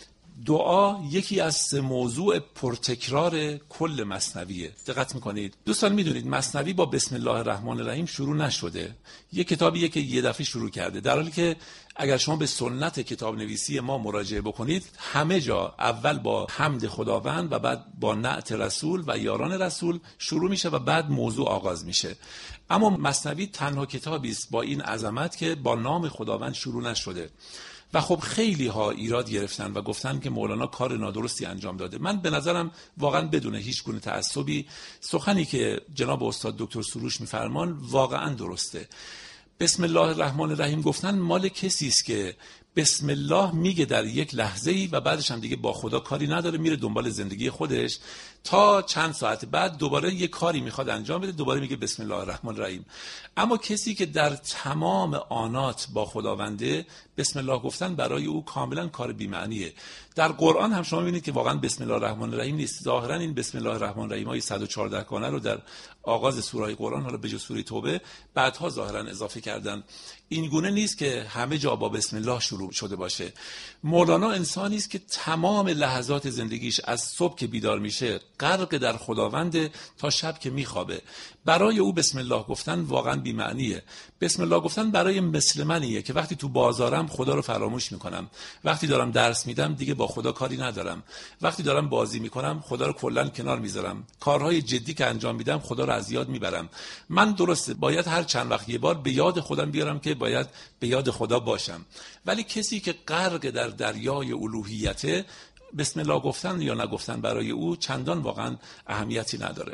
دعا یکی از سه موضوع پرتکرار کل مثنویه. دقت میکنید دوستان، میدونید مثنوی با بسم الله الرحمن الرحیم شروع نشده. یک کتابیه که یه دفعه شروع کرده، در حالی که اگر شما به سنت کتاب نویسی ما مراجعه بکنید، همه جا اول با حمد خداوند و بعد با نعت رسول و یاران رسول شروع میشه و بعد موضوع آغاز میشه. اما مثنوی تنها کتابی است با این عظمت که با نام خداوند شروع نشده. و خب خیلی ها ایراد گرفتن و گفتن که مولانا کار نادرستی انجام داده. من به نظرم واقعا بدون هیچ گونه تعصبی سخنی که جناب استاد دکتر سروش میفرمان واقعا درسته. بسم الله الرحمن الرحیم گفتن مال کسی است که بسم الله میگه در یک لحظه‌ای و بعدش هم دیگه با خدا کاری نداره، میره دنبال زندگی خودش تا چند ساعت بعد دوباره یه کاری میخواد انجام بده، دوباره میگه بسم الله الرحمن الرحیم. اما کسی که در تمام آنات با خداونده، بسم الله گفتن برای او کاملا کار بی‌معنیه. در قرآن هم شما میبینید که واقعا بسم الله الرحمن الرحیم نیست. ظاهرا این بسم الله الرحمن الرحیم های صد و چهارده گانه رو در آغاز سوره قرآن، حالا به جز سوره توبه، بعدها ظاهرا اضافه کردن. این گونه نیست که همه جا با بسم الله شروع شده باشه. مولانا انسانی است که تمام لحظات زندگیش از صبح که بیدار میشه غرق در خداوند تا شب که میخوابه. برای او بسم الله گفتن واقعا بی معنیه. بسم الله گفتن برای مثل منیه که وقتی تو بازارم خدا رو فراموش میکنم، وقتی دارم درس میدم دیگه با خدا کاری ندارم، وقتی دارم بازی میکنم خدا رو کلا کنار میذارم، کارهای جدی که انجام میدم خدا رو از یاد میبرم. من درسته باید هر چند وقت یه بار به یاد خودم بیارم که باید به یاد خدا باشم، ولی کسی که غرق در دریای الوهیته، بسم الله گفتن یا نگفتن برای او چندان واقعا اهمیتی نداره.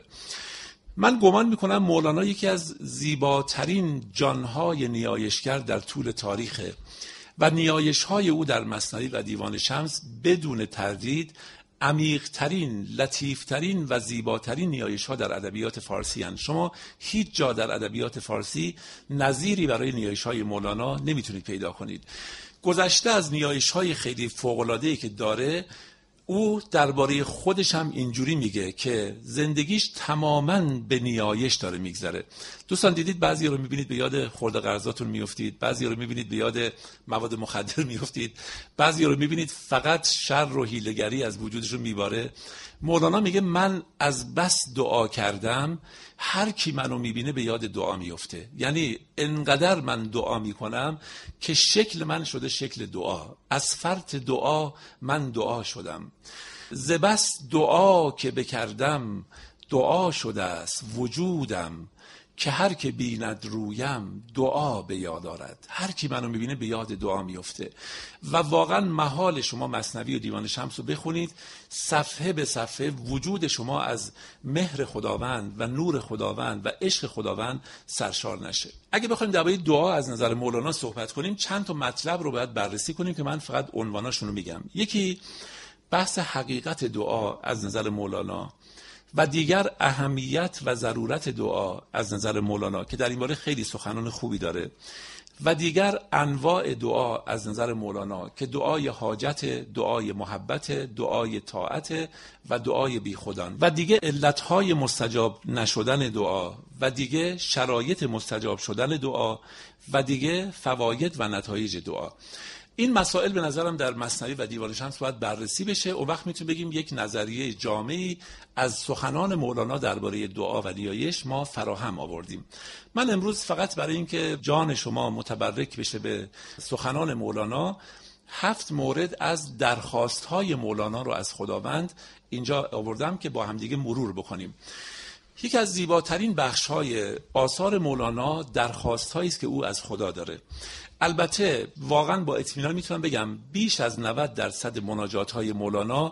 من گمان میکنم مولانا یکی از زیباترین جانهای نیایشگر در طول تاریخه و نیایشهای او در مثنوی و دیوان شمس بدون تردید عمیق‌ترین، لطیف‌ترین و زیباترین نیایش‌ها در ادبیات فارسی هستند. شما هیچ جا در ادبیات فارسی نظیری برای نیایش‌های مولانا نمیتونید پیدا کنید. گذشته از نیایش‌های خیلی فوق‌العاده‌ای که داره، او درباره خودش هم اینجوری میگه که زندگیش تماماً به نیایش داره میگذره. دوستان دیدید بعضی رو میبینید به یاد خرده قرضاتون میافتید، بعضی رو میبینید به یاد مواد مخدر میافتید، بعضی رو میبینید فقط شر و حیله‌گری از وجودشون میباره. مولانا میگه من از بس دعا کردم هر کی منو میبینه به یاد دعا میفته. یعنی انقدر من دعا میکنم که شکل من شده شکل دعا، از فرط دعا من دعا شدم. ز بس دعا که بکردم دعا شده است وجودم، که هر که بیند رویم دعا به یاد آرد. هر کی منو میبینه به یاد دعا میفته. و واقعا محال شما مثنوی و دیوان شمس رو بخونید صفحه به صفحه وجود شما از مهر خداوند و نور خداوند و عشق خداوند سرشار نشه. اگه بخوایم درباره دعا از نظر مولانا صحبت کنیم چند تا مطلب رو باید بررسی کنیم که من فقط عنواناشون رو میگم. یکی بحث حقیقت دعا از نظر مولانا و دیگر اهمیت و ضرورت دعا از نظر مولانا که در این باره خیلی سخنان خوبی داره و دیگر انواع دعا از نظر مولانا که دعای حاجت، دعای محبت، دعای طاعت و دعای بیخودان و دیگه علتهای مستجاب نشدن دعا و دیگه شرایط مستجاب شدن دعا و دیگه فواید و نتایج دعا. این مسائل به نظرم در مثنوی و دیوان شمس باید بررسی بشه. اون وقت میتونیم بگیم یک نظریه جامعی از سخنان مولانا درباره دعا و نیایش ما فراهم آوردیم. من امروز فقط برای اینکه جان شما متبرک بشه به سخنان مولانا هفت مورد از درخواست‌های مولانا رو از خداوند اینجا آوردم که با همدیگه مرور بکنیم. یکی از زیباترین بخش‌های آثار مولانا درخواست‌هایی است که او از خدا داره. البته واقعا با اطمینان میتونم بگم بیش از نود درصد مناجات‌های مولانا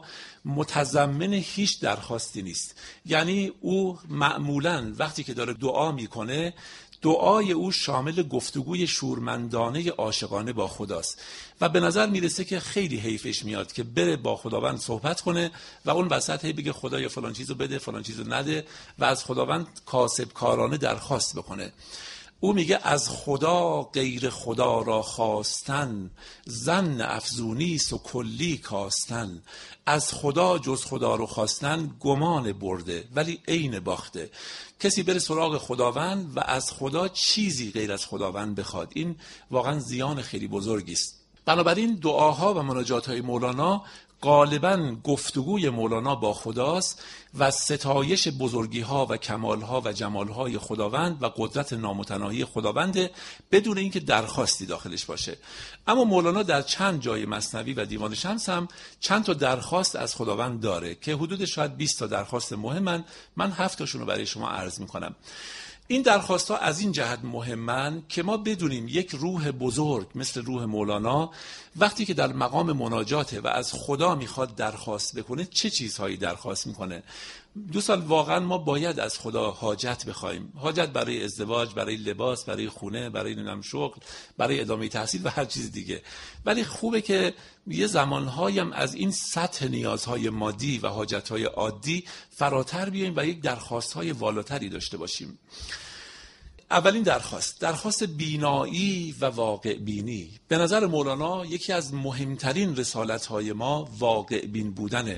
متضمن هیچ درخواستی نیست. یعنی او معمولاً وقتی که داره دعا میکنه دعای او شامل گفتگوی شورمندانه عاشقانه با خداست و به نظر میرسه که خیلی حیفش میاد که بره با خداوند صحبت کنه و اون وسط هی بگه خدایا فلان چیزو بده فلان چیزو نده و از خداوند کاسب کارانه درخواست بکنه. او میگه از خدا غیر خدا را خواستن ظن افزونیست و کلی کاستن. از خدا جز خدا رو خواستن گمان برده ولی عین باخته. کسی بره سراغ خداوند و از خدا چیزی غیر از خداوند بخواد این واقعا زیان خیلی بزرگی است. بنابراین دعاها و مناجات‌های مولانا غالباً گفتگوی مولانا با خداست و ستایش بزرگی‌ها و کمال‌ها و جمال‌های خداوند و قدرت نامتناهی خداوند بدون اینکه درخواستی داخلش باشه. اما مولانا در چند جای مثنوی و دیوان شمس هم چند تا درخواست از خداوند داره که حدود شاید بیست تا درخواست مهمن. من هفت تاشون رو برای شما عرض می‌کنم. این درخواست‌ها از این جهت مهمن که ما بدونیم یک روح بزرگ مثل روح مولانا وقتی که در مقام مناجاته و از خدا میخواد درخواست بکنه چه چیزهایی درخواست میکنه. دوستان واقعا ما باید از خدا حاجت بخوایم. حاجت برای ازدواج، برای لباس، برای خونه، برای نمیدونم شغل، برای ادامه تحصیل و هر چیز دیگه. ولی خوبه که یه زمانهایی هم از این سطح نیازهای مادی و حاجتهای عادی فراتر بیاییم و یک درخواستهای والاتری داشته باشیم. اولین درخواست، درخواست بینایی و واقع بینی. به نظر مولانا یکی از مهمترین رسالت‌های ما واقع بین بودنه.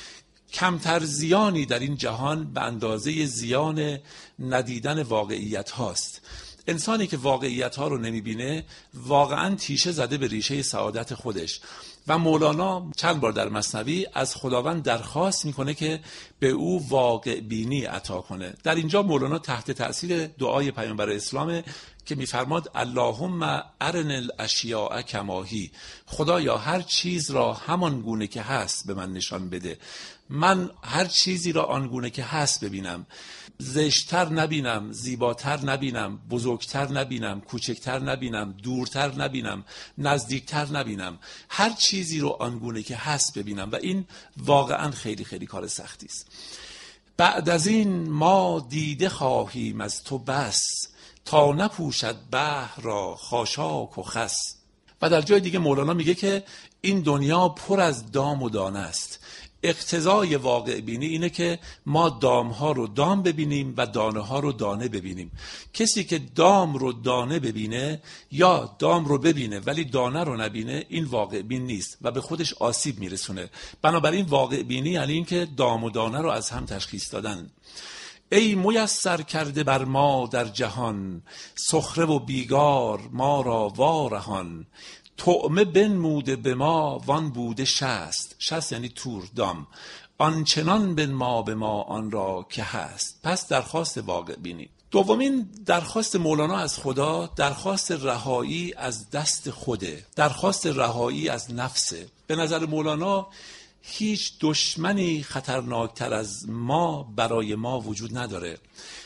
کمتر زیانی در این جهان به اندازه زیان ندیدن واقعیت هاست. انسانی که واقعیت ها رو نمیبینه واقعا تیشه زده به ریشه سعادت خودش. و مولانا چند بار در مثنوی از خداوند درخواست میکنه که به او واقع بینی عطا کنه. در اینجا مولانا تحت تأثیر دعای پیامبر اسلام که میفرماد اللهم ارن الاشیاء کما هی، خدایا هر چیز را همان گونه که هست به من نشان بده. من هر چیزی را آنگونه که هست ببینم، زشتر نبینم، زیباتر نبینم، بزرگتر نبینم، کوچکتر نبینم، دورتر نبینم، نزدیکتر نبینم. هر چیزی رو آنگونه که هست ببینم و این واقعا خیلی خیلی کار سختی است. بعد از این ما دیده خواهیم از تو بس، تا نپوشد بحر را خاشاک و خس. و در جای دیگه مولانا میگه که این دنیا پر از دام و دانه است. اقتضای واقع بینی اینه که ما دام ها رو دام ببینیم و دانه ها رو دانه ببینیم. کسی که دام رو دانه ببینه یا دام رو ببینه ولی دانه رو نبینه، این واقع بین نیست و به خودش آسیب میرسونه. بنابراین واقع بینی یعنی این که دام و دانه رو از هم تشخیص دادن. ای میسر کرده بر ما در جهان، سخره و بیگار ما را وارهان. طعمه بنموده به ما وان بوده شست، شست یعنی تور دام، آنچنان بن ما به ما آن را که هست. پس درخواست واقع بینی. دومین درخواست مولانا از خدا درخواست رهایی از دست خوده، درخواست رهایی از نفسه. به نظر مولانا هیچ دشمنی خطرناکتر از ما برای ما وجود نداره.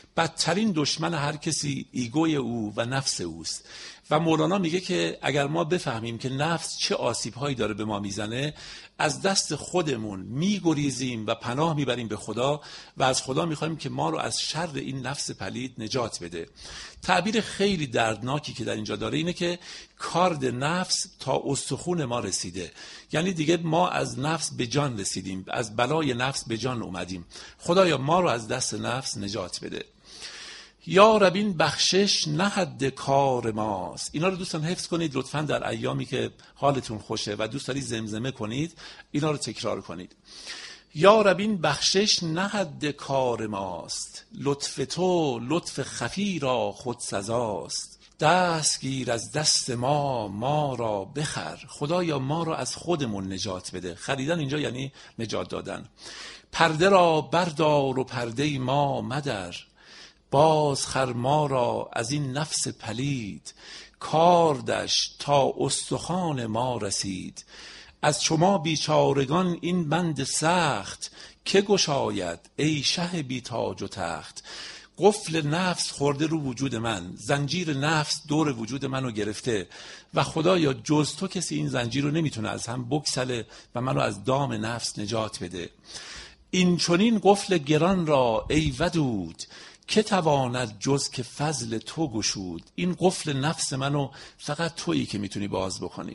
بدترین دشمن هر کسی ایگوی او و نفس اوست. و مولانا میگه که اگر ما بفهمیم که نفس چه آسیب‌هایی داره به ما میزنه، از دست خودمون میگریزیم و پناه میبریم به خدا و از خدا میخوایم که ما رو از شر این نفس پلید نجات بده. تعبیر خیلی دردناکی که در اینجا داره اینه که کارد نفس تا استخون ما رسیده، یعنی دیگه ما از نفس به جان رسیدیم، از بلای نفس به جان اومدیم. خدایا ما رو از دست نفس نجات بده. یا رب این بخشش نه حد کار ماست. اینا رو دوستان حفظ کنید لطفاً، در ایامی که حالتون خوشه و دوست دارید زمزمه کنید اینا رو تکرار کنید. یا رب این بخشش نه حد کار ماست، لطف تو لطف خفی را خود سزاست. دست گیر از دست ما ما را بخر. خدایا ما را از خودمون نجات بده. خریدن اینجا یعنی نجات دادن. پرده را بردار و پرده ما مدر، باز خر ما را از این نفس پلید. کاردش تا استخوان ما رسید، از شما بیچارگان این بند سخت. که گشاید ای شه بی تاج و تخت. قفل نفس خورده رو وجود من، زنجیر نفس دور وجود منو گرفته و خدایا جز تو کسی این زنجیر رو نمیتونه از هم بگسله و منو از دام نفس نجات بده. این چنین قفل گران را ای ودود، که تواند جز که فضل تو گشود. این قفل نفس منو فقط تویی که میتونی باز بکنی.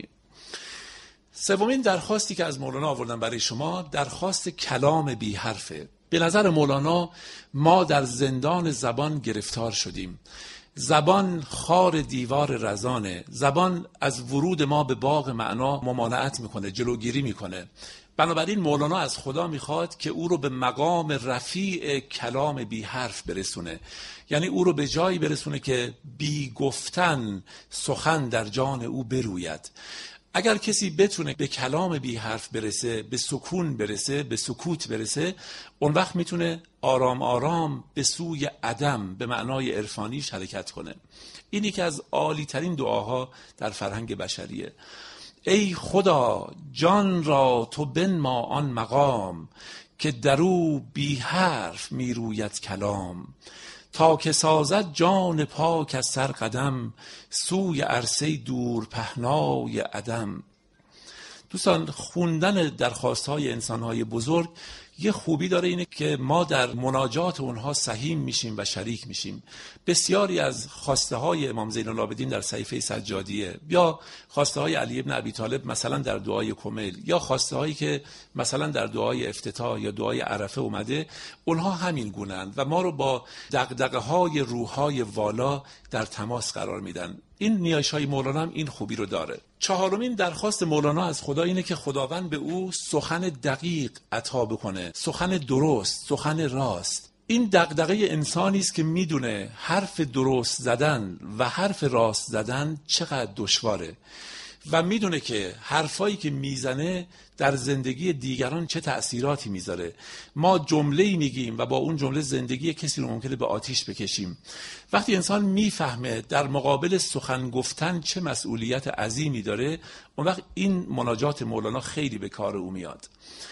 سومین درخواستی که از مولانا آوردم برای شما درخواست کلام بی حرفه. به نظر مولانا ما در زندان زبان گرفتار شدیم. زبان خار دیوار رزانه. زبان از ورود ما به باغ معنا ممانعت میکنه، جلوگیری میکنه. بنابراین مولانا از خدا میخواد که او رو به مقام رفیع کلام بی حرف برسونه، یعنی او رو به جایی برسونه که بی گفتن سخن در جان او بروید. اگر کسی بتونه به کلام بی حرف برسه، به سکون برسه، به سکوت برسه، اون وقت میتونه آرام آرام به سوی عدم به معنای عرفانیش حرکت کنه. اینی که از عالی ترین دعاها در فرهنگ بشریه. ای خدا جان را تو بنما آن مقام، که درو بی حرف می روید کلام. تا که سازد جان پاک از سر قدم، سوی عرصه دور پهنای عدم. دوستان خوندن درخواست‌های انسان‌های بزرگ یه خوبی داره، اینه که ما در مناجات اونها سهیم میشیم و شریک میشیم. بسیاری از خواسته های امام زین العابدین در صحیفه سجادیه، یا خواسته های علی ابن ابی طالب مثلا در دعای کمیل، یا خواسته هایی که مثلا در دعای افتتاح یا دعای عرفه اومده، اونها همین گونه‌اند و ما رو با دغدغه های روح‌های والا در تماس قرار میدن. این نیایش‌های مولانا هم این خوبی رو داره. چهارمین درخواست مولانا از خدا اینه که خداوند به او سخن دقیق عطا بکنه، سخن درست، سخن راست. این دغدغه انسانی است که میدونه حرف درست زدن و حرف راست زدن چقدر دشواره و میدونه که حرفایی که میزنه در زندگی دیگران چه تأثیراتی میذاره. ما جمله‌ای میگیم و با اون جمله زندگی کسی رو ممکنه به آتیش بکشیم. وقتی انسان میفهمه در مقابل سخن گفتن چه مسئولیت عظیمی داره، اون وقت این مناجات مولانا خیلی به کار او میاد.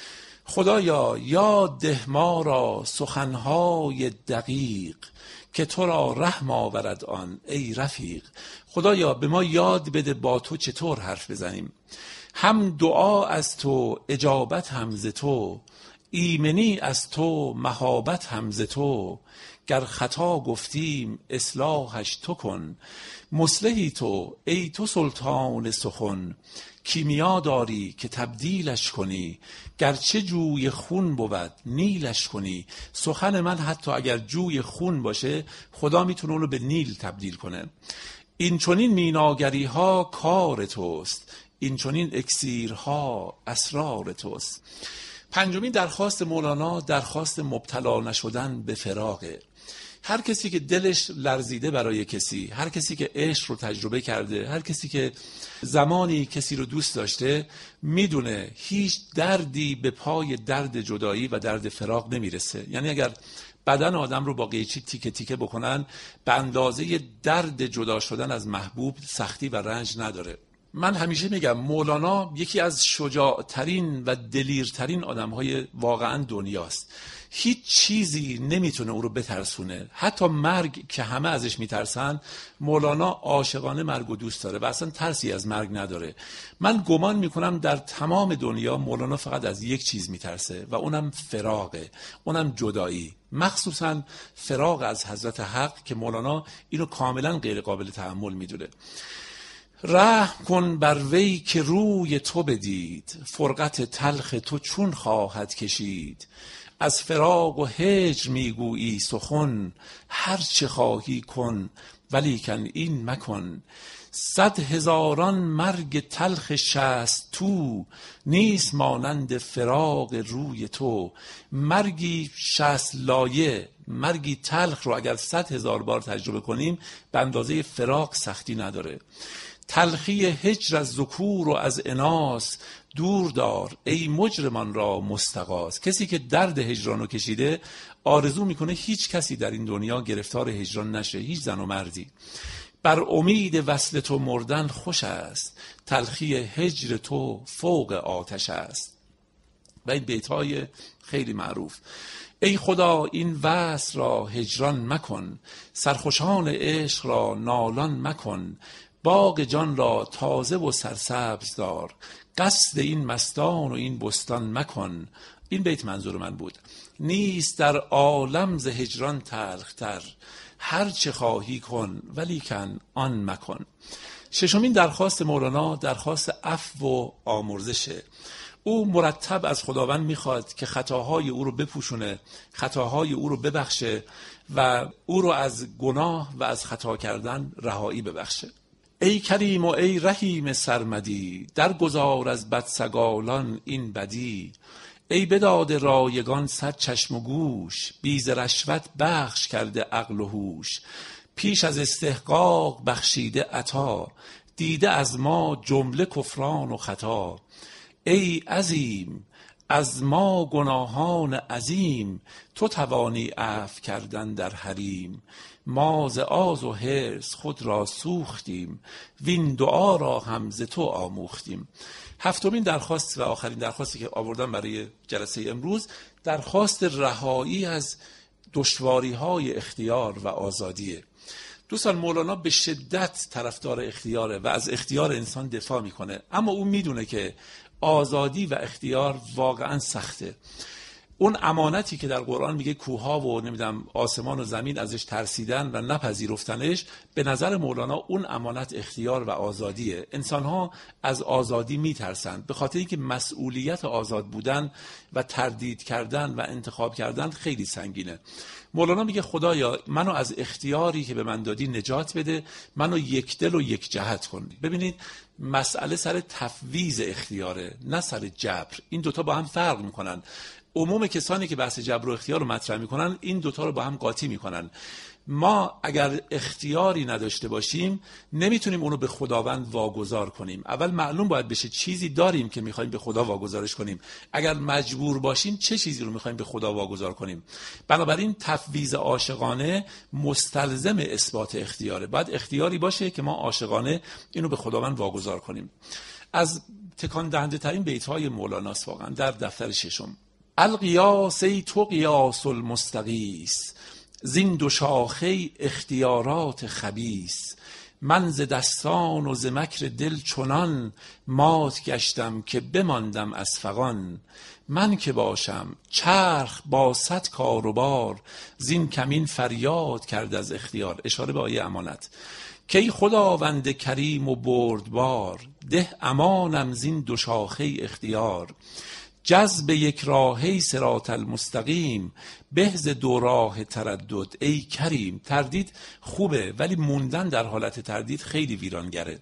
خدایا یاد ده ما را سخنهای دقیق، که تو را رحم آورد آن ای رفیق. خدایا به ما یاد بده با تو چطور حرف بزنیم. هم دعا از تو اجابت هم ز تو، ایمنی از تو مهابت هم ز تو. گر خطا گفتیم اصلاحش تو کن، مصلحی تو ای تو سلطان سخن. کیمیا داری که تبدیلش کنی، گرچه جوی خون بود نیلش کنی. سخن من حتی اگر جوی خون باشه خدا میتونه اونو به نیل تبدیل کنه. این چنین میناگری ها کار توست، این چنین اکسیرها اسرار توست. پنجمین درخواست مولانا درخواست مبتلا نشدن به فراقه. هر کسی که دلش لرزیده برای کسی، هر کسی که عشق رو تجربه کرده، هر کسی که زمانی کسی رو دوست داشته، میدونه هیچ دردی به پای درد جدایی و درد فراق نمیرسه. یعنی اگر بدن آدم رو با قیچی تیکه تیکه بکنن، به اندازه درد جدا شدن از محبوب سختی و رنج نداره. من همیشه میگم مولانا یکی از شجاعترین و دلیرترین آدمهای واقعا دنیاست. هیچ چیزی نمیتونه او رو بترسونه، حتی مرگ که همه ازش میترسن. مولانا عاشقانه مرگ و دوست داره و اصلا ترسی از مرگ نداره. من گمان میکنم در تمام دنیا مولانا فقط از یک چیز میترسه و اونم فراقه، اونم جدایی، مخصوصا فراق از حضرت حق که مولانا اینو کاملا غیر قابل تحمل میدونه. رحم کن بر وی که روی تو بدید، فرقت تلخ تو چون خواهد کشید. از فراق و هجر میگویی سخن، هر چه خواهی کن ولیکن این مکن. صد هزاران مرگ تلخ شصت تو، نیست مانند فراق روی تو. مرگی شصت لایه، مرگی تلخ رو اگر صد هزار بار تجربه کنیم به اندازه فراق سختی نداره. تلخی هجر از ذکور و از اناث، دور دار ای مجرمان را مستغاث. کسی که درد هجرانو کشیده آرزو میکنه هیچ کسی در این دنیا گرفتار هجران نشه، هیچ زن و مردی. بر امید وصل تو مردن خوش است، تلخی هجر تو فوق آتش است. و این بیت‌های خیلی معروف. ای خدا این وصل را هجران مکن، سرخوشان عشق را نالان مکن. باغ جان را تازه و سرسبز دار، قصد این مستان و این بستان مکن. این بیت منظور من بود. نیست در عالم ز هجران تلختر، هر چه خواهی کن ولیکن آن مکن. ششمین درخواست مولانا درخواست عفو و آمرزشه. او مرتب از خداوند میخواد که خطاهای او رو بپوشونه، خطاهای او رو ببخشه و او رو از گناه و از خطا کردن رهایی ببخشه. ای کریم و ای رحیم سرمدی، در گذار از بدسگالان این بدی. ای بداد رایگان صد چشم و گوش، بیز رشوت بخش کرده عقل و هوش. پیش از استحقاق بخشیده عطا، دیده از ما جمله کفران و خطا. ای عظیم از ما گناهان عظیم، تو توانی عفو کردن در حریم. ما ز آز و حرص خود را سوختیم، وین دعا را هم ز تو آموختیم. هفتمین درخواست و آخرین درخواستی که آوردم برای جلسه امروز، درخواست رهایی از دشواری‌های اختیار و آزادیه. دوستان، مولانا به شدت طرفدار اختیاره و از اختیار انسان دفاع میکنه، اما او میدونه که آزادی و اختیار واقعا سخته. اون امانتی که در قرآن میگه کوها و نمیدونم آسمان و زمین ازش ترسیدن و نپذیرفتنش، به نظر مولانا اون امانت اختیار و آزادیه. انسان‌ها از آزادی میترسن به خاطر اینکه مسئولیت آزاد بودن و تردید کردن و انتخاب کردن خیلی سنگینه. مولانا میگه خدایا منو از اختیاری که به من دادی نجات بده، منو یک دل و یک جهت کن. ببینید مسئله سر تفویض اختیاره، نه سر جبر. این دوتا با هم فرق میکنن. عموم کسانی که بحث جبر و اختیار رو مطرح میکنن این دوتا رو با هم قاطی میکنن. ما اگر اختیاری نداشته باشیم نمیتونیم اونو به خداوند واگذار کنیم. اول معلوم باید بشه چیزی داریم که میخوایم به خدا واگذارش کنیم. اگر مجبور باشیم چه چیزی رو میخوایم به خدا واگذار کنیم. بنابراین تفویض عاشقانه مستلزم اثبات اختیاره. باید اختیاری باشه که ما عاشقانه اینو به خداوند واگذار کنیم. از تکان دهنده ترین بیت های مولاناست واقعا در دفتر ششم. القیاس ای تو قیاس المستقیس، زین دو شاخه اختیارات خبیث. من ز دستان و ز مکر دل چنان، مات گشتم که بماندم از فغان. من که باشم چرخ با صد کار و بار، زین کمین فریاد کرد از اختیار. اشاره به آیه امانت. که ای خداوند کریم و بردبار، ده امانم زین دو شاخه اختیار. جذب یک راهی صراط المستقیم، بهز دو راه تردد ای کریم. تردید خوبه ولی موندن در حالت تردید خیلی ویرانگره.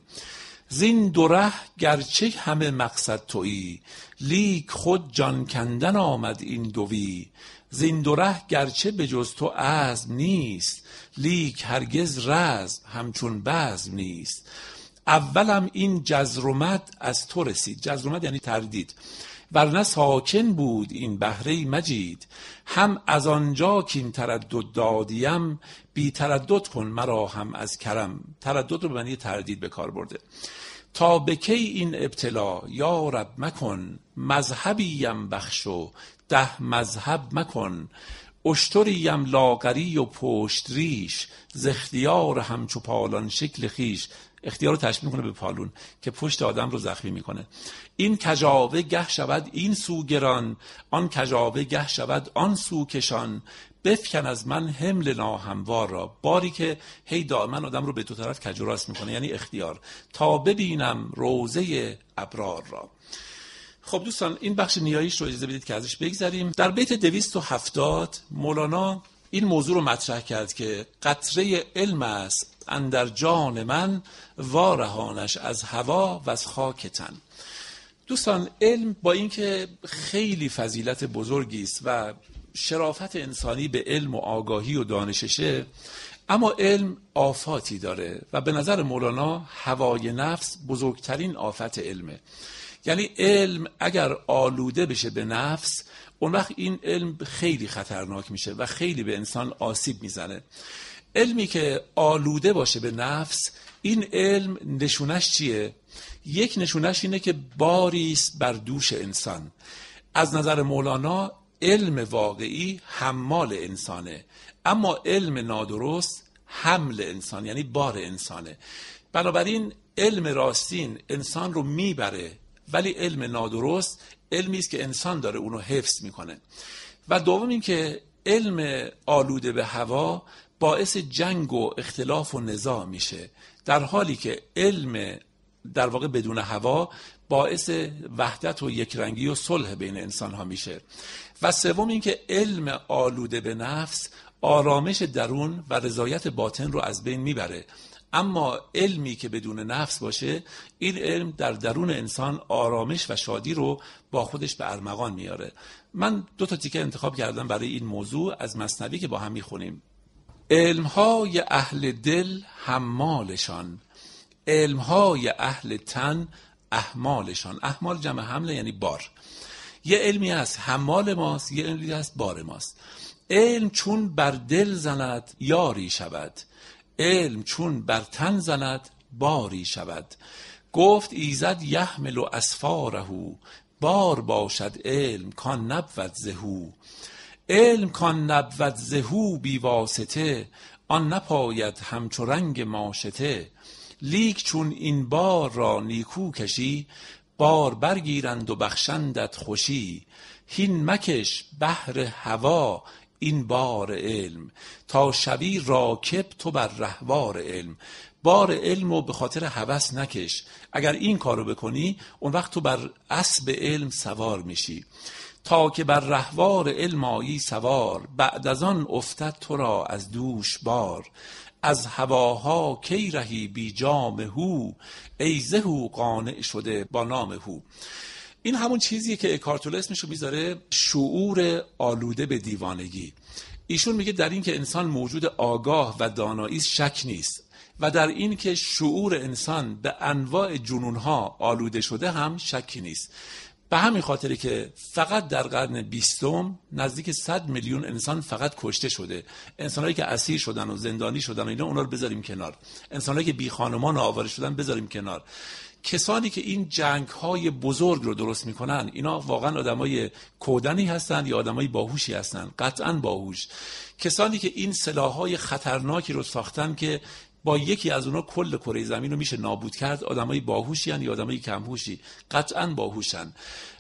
زین دو ره گرچه همه مقصد تویی، لیک خود جان کندن آمد این دوی. زین دو ره گرچه به جز تو عزم نیست، لیک هرگز رزم همچون بزم نیست. اولم این جزرمد از تو رسید. جزرمد یعنی تردید. ورنه ساکن بود این بحره مجید، هم از آنجا که این تردد دادیم، بی تردد کن مرا هم از کرم. تردد رو به معنی تردید به کار برده. تا به کی این ابتلا یا رب مکن، مذهبیم بخشو ده مذهب مکن. اشتریم لاغری و پشت ریش، ز اختیار همچو پالان شکل خیش. اختیار رو تشبیه میکنه به پالون که پشت آدم رو زخمی میکنه. این کجاوه گه شود این سو گران، آن کجاوه گه شود آن سو کشان. بفکن از من حمل ناهموار را، باری که هی دائما آدم رو به دو طرف کج و راست میکنه، یعنی اختیار، تا ببینم روضه ابرار را. خب دوستان، این بخش نیاییش رو اجازه بدید که ازش بگذریم. در بیت دویست و هفتاد مولانا این موضوع رو مطرح کرد که قطره علم است اندر جان من، وارهانش از هوا و از خاک تن. دوستان، علم با اینکه خیلی فضیلت بزرگی است و شرافت انسانی به علم و آگاهی و دانششه، اما علم آفاتی داره و به نظر مولانا هوای نفس بزرگترین آفت علمه. یعنی علم اگر آلوده بشه به نفس، اون وقت این علم خیلی خطرناک میشه و خیلی به انسان آسیب میزنه. علمی که آلوده باشه به نفس، این علم نشونش چیه؟ یک نشونش اینه که باریست بر دوش انسان. از نظر مولانا علم واقعی حمال انسانه، اما علم نادرست حمل انسان، یعنی بار انسانه. بنابراین علم راستین انسان رو میبره، ولی علم نادرست علمی است که انسان داره اونو حفظ میکنه. و دوم این که علم آلوده به هوا باعث جنگ و اختلاف و نزاع میشه، در حالی که علم در واقع بدون هوا باعث وحدت و یکرنگی و صلح بین انسان ها میشه. و سوم این که علم آلوده به نفس آرامش درون و رضایت باطن رو از بین میبره، اما علمی که بدون نفس باشه، این علم در درون انسان آرامش و شادی رو با خودش به ارمغان میاره. من دو تا تیکه انتخاب کردم برای این موضوع از مثنوی که با هم میخونیم. علمهای اهل دل حمالشان، علمهای اهل تن احمالشان. احمال جمع حمله، یعنی بار. یه علمی هست حمال ماست، یه علمی هست بار ماست. علم چون بر دل زند یاری شود، علم چون بر تن زند باری شود. گفت ایزد یحمل و اسفاره، بار باشد علم کان نبود زهو. علم کان نبود زهو بی واسطه، آن نپاید همچو رنگ ماشته. لیک چون این بار را نیکو کشی، بار برگیرند و بخشندت خوشی. هین مکش بحر هوا این بار علم، تا شوی راکب تو بر رهوار علم. بار علم رو به خاطر هوس نکش، اگر این کارو بکنی اون وقت تو بر اسب علم سوار میشی. تا که بر رهوار علم آیی سوار، بعد از آن افتد تو را از دوش بار. از هواها کی رهی بی جام هو، ای زهو قانع شده با نام هو. این همون چیزیه که اکارتوله اسمشو میذاره شعور آلوده به دیوانگی. ایشون میگه در این که انسان موجود آگاه و دانایی شک نیست، و در این که شعور انسان به انواع جنونها آلوده شده هم شکی نیست. به همین خاطره که فقط در قرن بیستم نزدیک صد میلیون انسان فقط کشته شده. انسانایی که اسیر شدن و زندانی شدن و اینا، اونا رو بذاریم کنار. انسانایی که بی خانمان و آواره شدن بذاریم کنار. کسانی که این جنگ‌های بزرگ رو درست میکنن، اینا واقعا آدمای کودنی هستن یا آدمای باهوشی هستن؟ قطعاً باهوش. کسانی که این سلاح‌های خطرناکی رو ساختن که با یکی از اونا کل کره زمین رو میشه نابود کرد، آدمای باهوشی ان یا آدمای کمهوشی؟ قطعاً باهوشن.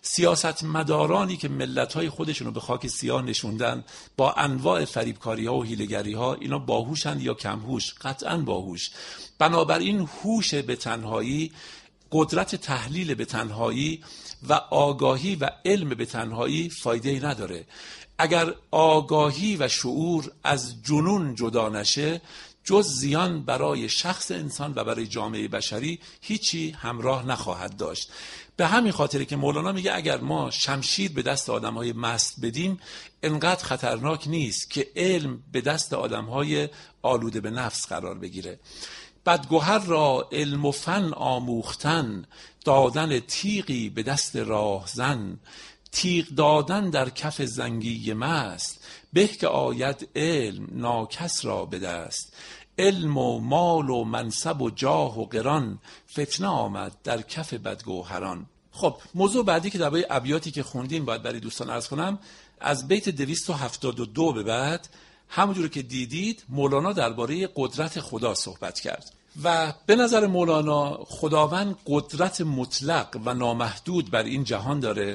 سیاستمدارانی که ملت‌های خودشون رو به خاک سیاه نشوندن با انواع فریبکاری‌ها و حیله‌گری‌ها، اینا باهوشن یا کمهوش؟ قطعاً باهوش. بنابراین هوش به تنهایی، قدرت تحلیل به تنهایی و آگاهی و علم به تنهایی فایده‌ای نداره. اگر آگاهی و شعور از جنون جدا نشه، جز زیان برای شخص انسان و برای جامعه بشری هیچی همراه نخواهد داشت. به همین خاطره که مولانا میگه اگر ما شمشیر به دست آدم‌های مست بدیم، انقدر خطرناک نیست که علم به دست آدم‌های آلوده به نفس قرار بگیره. بدگوهر را علم و فن آموختن، دادن تیغی به دست راهزن. تیغ دادن در کف زنگی مست، به که آید علم ناکس را به دست. علم و مال و منصب و جاه و قران، فتنه آمد در کف بدگوهران. خب موضوع بعدی که درباره ابیاتی که خوندیم باید برای دوستان عرض کنم. از بیت دویست و هفتاد و دو به بعد همونجوری که دیدید مولانا درباره قدرت خدا صحبت کرد و به نظر مولانا خداوند قدرت مطلق و نامحدود بر این جهان داره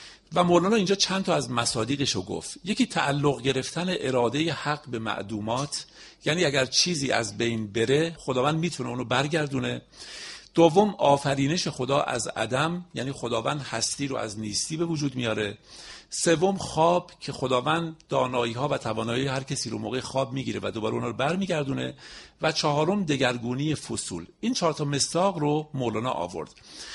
و مولانا اینجا چند تا از مصادیقشو گفت. یکی تعلق گرفتن اراده حق به معدومات، یعنی اگر چیزی از بین بره خداوند میتونه اونو برگردونه. دوم آفرینش خدا از عدم، یعنی خداوند هستی رو از نیستی به وجود میاره. سوم خواب که خداوند دانایی ها و توانایی هر کسی رو موقع خواب میگیره و دوباره اونها رو برمیگردونه. و چهارم دگرگونی فصول. این چهار تا مصداق رو مولانا آورد.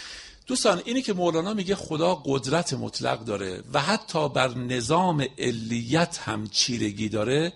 دوستان اینی که مولانا میگه خدا قدرت مطلق داره و حتی بر نظام علیت هم چیرگی داره،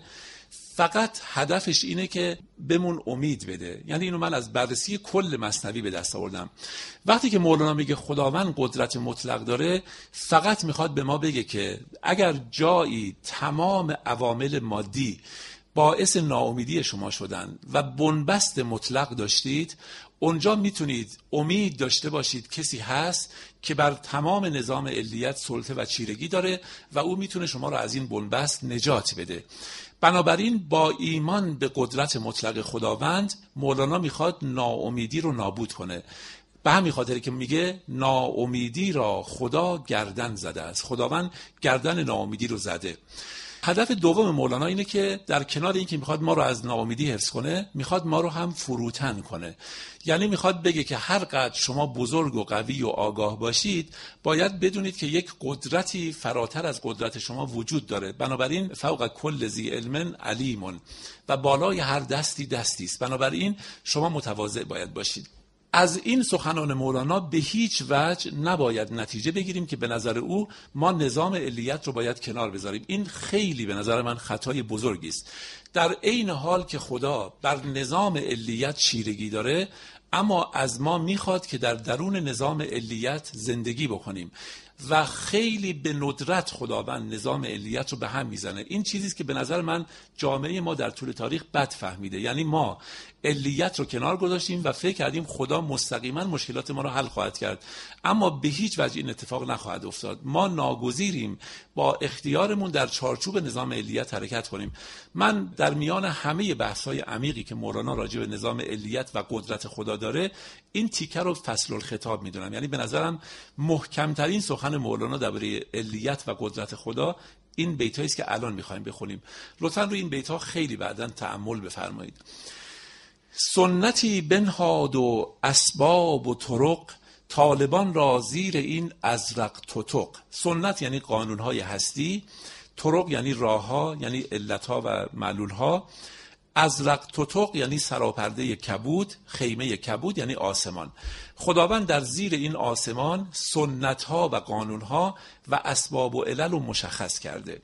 فقط هدفش اینه که بمون امید بده. یعنی اینو من از بررسی کل مثنوی به دست آوردم. وقتی که مولانا میگه خداوند قدرت مطلق داره، فقط میخواد به ما بگه که اگر جایی تمام عوامل مادی باعث ناامیدی شما شدن و بنبست مطلق داشتید، اونجا میتونید امید داشته باشید کسی هست که بر تمام نظام علیت سلطه و چیرگی داره و او میتونه شما رو از این بنبست نجات بده. بنابراین با ایمان به قدرت مطلق خداوند مولانا میخواد ناامیدی رو نابود کنه. به همین خاطر که میگه ناامیدی را خدا گردن زده است. خداوند گردن ناامیدی رو زده. هدف دوم مولانا اینه که در کنار اینکه میخواد ما رو از ناامیدی حفظ کنه، میخواد ما رو هم فروتن کنه. یعنی میخواد بگه که هر قدر شما بزرگ و قوی و آگاه باشید، باید بدونید که یک قدرتی فراتر از قدرت شما وجود داره. بنابراین فوق کل ذی علم علیمون، و بالای هر دستی دستی است. بنابراین شما متواضع باید باشید. از این سخنان مولانا به هیچ وجه نباید نتیجه بگیریم که به نظر او ما نظام علیت رو باید کنار بذاریم. این خیلی به نظر من خطای بزرگی است. در عین حال که خدا بر نظام علیت چیرگی داره، اما از ما میخواد که در درون نظام علیت زندگی بکنیم و خیلی به ندرت خداوند نظام علیت رو به هم میزنه. این چیزی است که به نظر من جامعه ما در طول تاریخ بد فهمیده. یعنی ما علیت رو کنار گذاشتیم و فکر کردیم خدا مستقیما مشکلات ما رو حل خواهد کرد، اما به هیچ وجه این اتفاق نخواهد افتاد. ما ناگزیریم با اختیارمون در چارچوب نظام علیت حرکت کنیم. من در میان همه بحث‌های عمیقی که مولانا راجع به نظام علیت و قدرت خدا داره، این تیکه رو فصل الخطاب میدونم. یعنی به نظرم محکمترین سخن مولانا درباره علیت و قدرت خدا این بیتایی است که الان می‌خوایم بخونیم. لطفاً روی این بیت‌ها خیلی بعداً تأمل بفرمایید. سنتی بنهاد و اسباب و طرق، طالبان را زیر این ازرق تتق. سنت یعنی قانونهای هستی، طرق یعنی راهها، یعنی علتها و معلولها، ازرق تتق یعنی سراپرده کبود، خیمه کبود یعنی آسمان. خداوند در زیر این آسمان سنتها و قانونها و اسباب و علل رو مشخص کرده.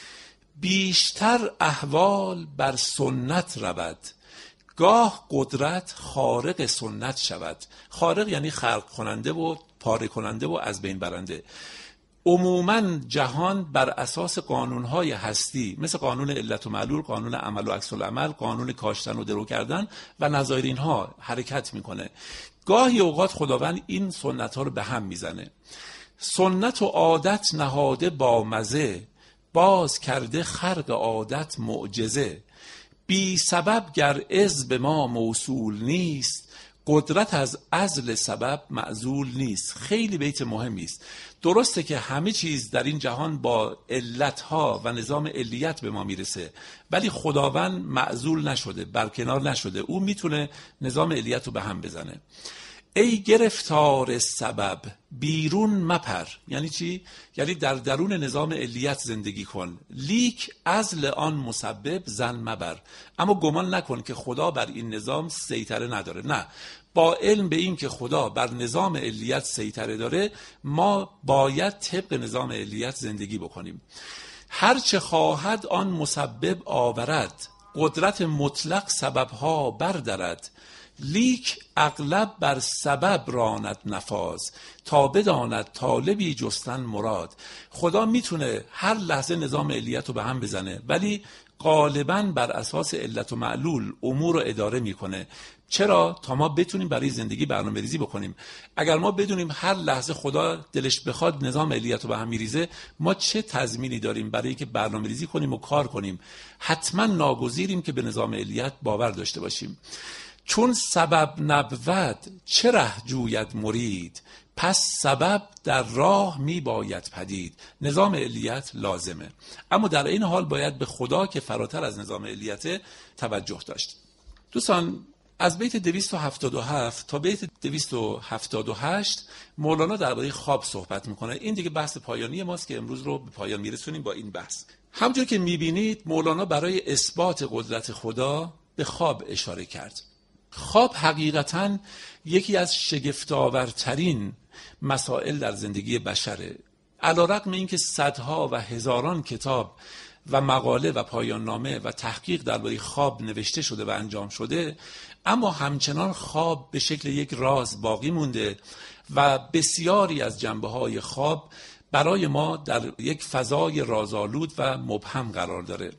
بیشتر احوال بر سنت رود، گاه قدرت خارق سنت شود. خارق یعنی خلق کننده و پاره کننده و از بین برنده. عموماً جهان بر اساس قانونهای هستی مثل قانون علت و معلول، قانون عمل و عکس العمل، قانون کاشتن و درو کردن و نظایر اینها حرکت میکنه. گاهی اوقات خداوند این سنت ها رو به هم میزنه. سنت و عادت نهاده با مزه، باز کرده خرق عادت معجزه. بی سبب گر عز به ما موصول نیست، قدرت از عزل سبب معزول نیست. خیلی بیت مهمی است. درسته که همه چیز در این جهان با علتها و نظام علیت به ما میرسه، ولی خداوند معزول نشده، برکنار نشده. او میتونه نظام علیت رو به هم بزنه. ای گرفتار سبب بیرون مپر. یعنی چی؟ یعنی در درون نظام علیت زندگی کن، لیک عزل آن مسبب زن مبر. اما گمان نکن که خدا بر این نظام سیطره نداره. نه، با علم به این که خدا بر نظام علیت سیطره داره، ما باید طبق نظام علیت زندگی بکنیم. هر چه خواهد آن مسبب آورد، قدرت مطلق سببها بردارد. لیک اغلب بر سبب راند نفاذ، تا بداند طالبی جستن مراد. خدا میتونه هر لحظه نظام علیت رو به هم بزنه، ولی غالباً بر اساس علت و معلول امور رو اداره میکنه. چرا؟ تا ما بتونیم برای زندگی برنامه ریزی بکنیم. اگر ما بدونیم هر لحظه خدا دلش بخواد نظام علیت رو به هم میریزه، ما چه تضمینی داریم برای اینکه برنامه ریزی کنیم و کار کنیم؟ حتما ناگزیریم که به نظام علیت باور داشته باشیم. چون سبب نبود چه ره جوید مرید، پس سبب در راه می باید پدید. نظام علیت لازمه، اما در این حال باید به خدا که فراتر از نظام علیت توجه داشت. دوستان، از بیت دویست و هفتاد و هفت تا بیت دویست و هفتاد و هشت مولانا درباره خواب صحبت میکنه. این دیگه بحث پایانی ماست که امروز رو به پایان میرسونیم با این بحث. همونجور که میبینید مولانا برای اثبات قدرت خدا به خواب اشاره کرد. خواب حقیقتاً یکی از شگفت‌آورترین مسائل در زندگی بشره. علی‌رغم اینکه صدها و هزاران کتاب و مقاله و پایان نامه و تحقیق درباره خواب نوشته شده و انجام شده، اما همچنان خواب به شکل یک راز باقی مونده و بسیاری از جنبه‌های خواب برای ما در یک فضای رازآلود و مبهم قرار داره.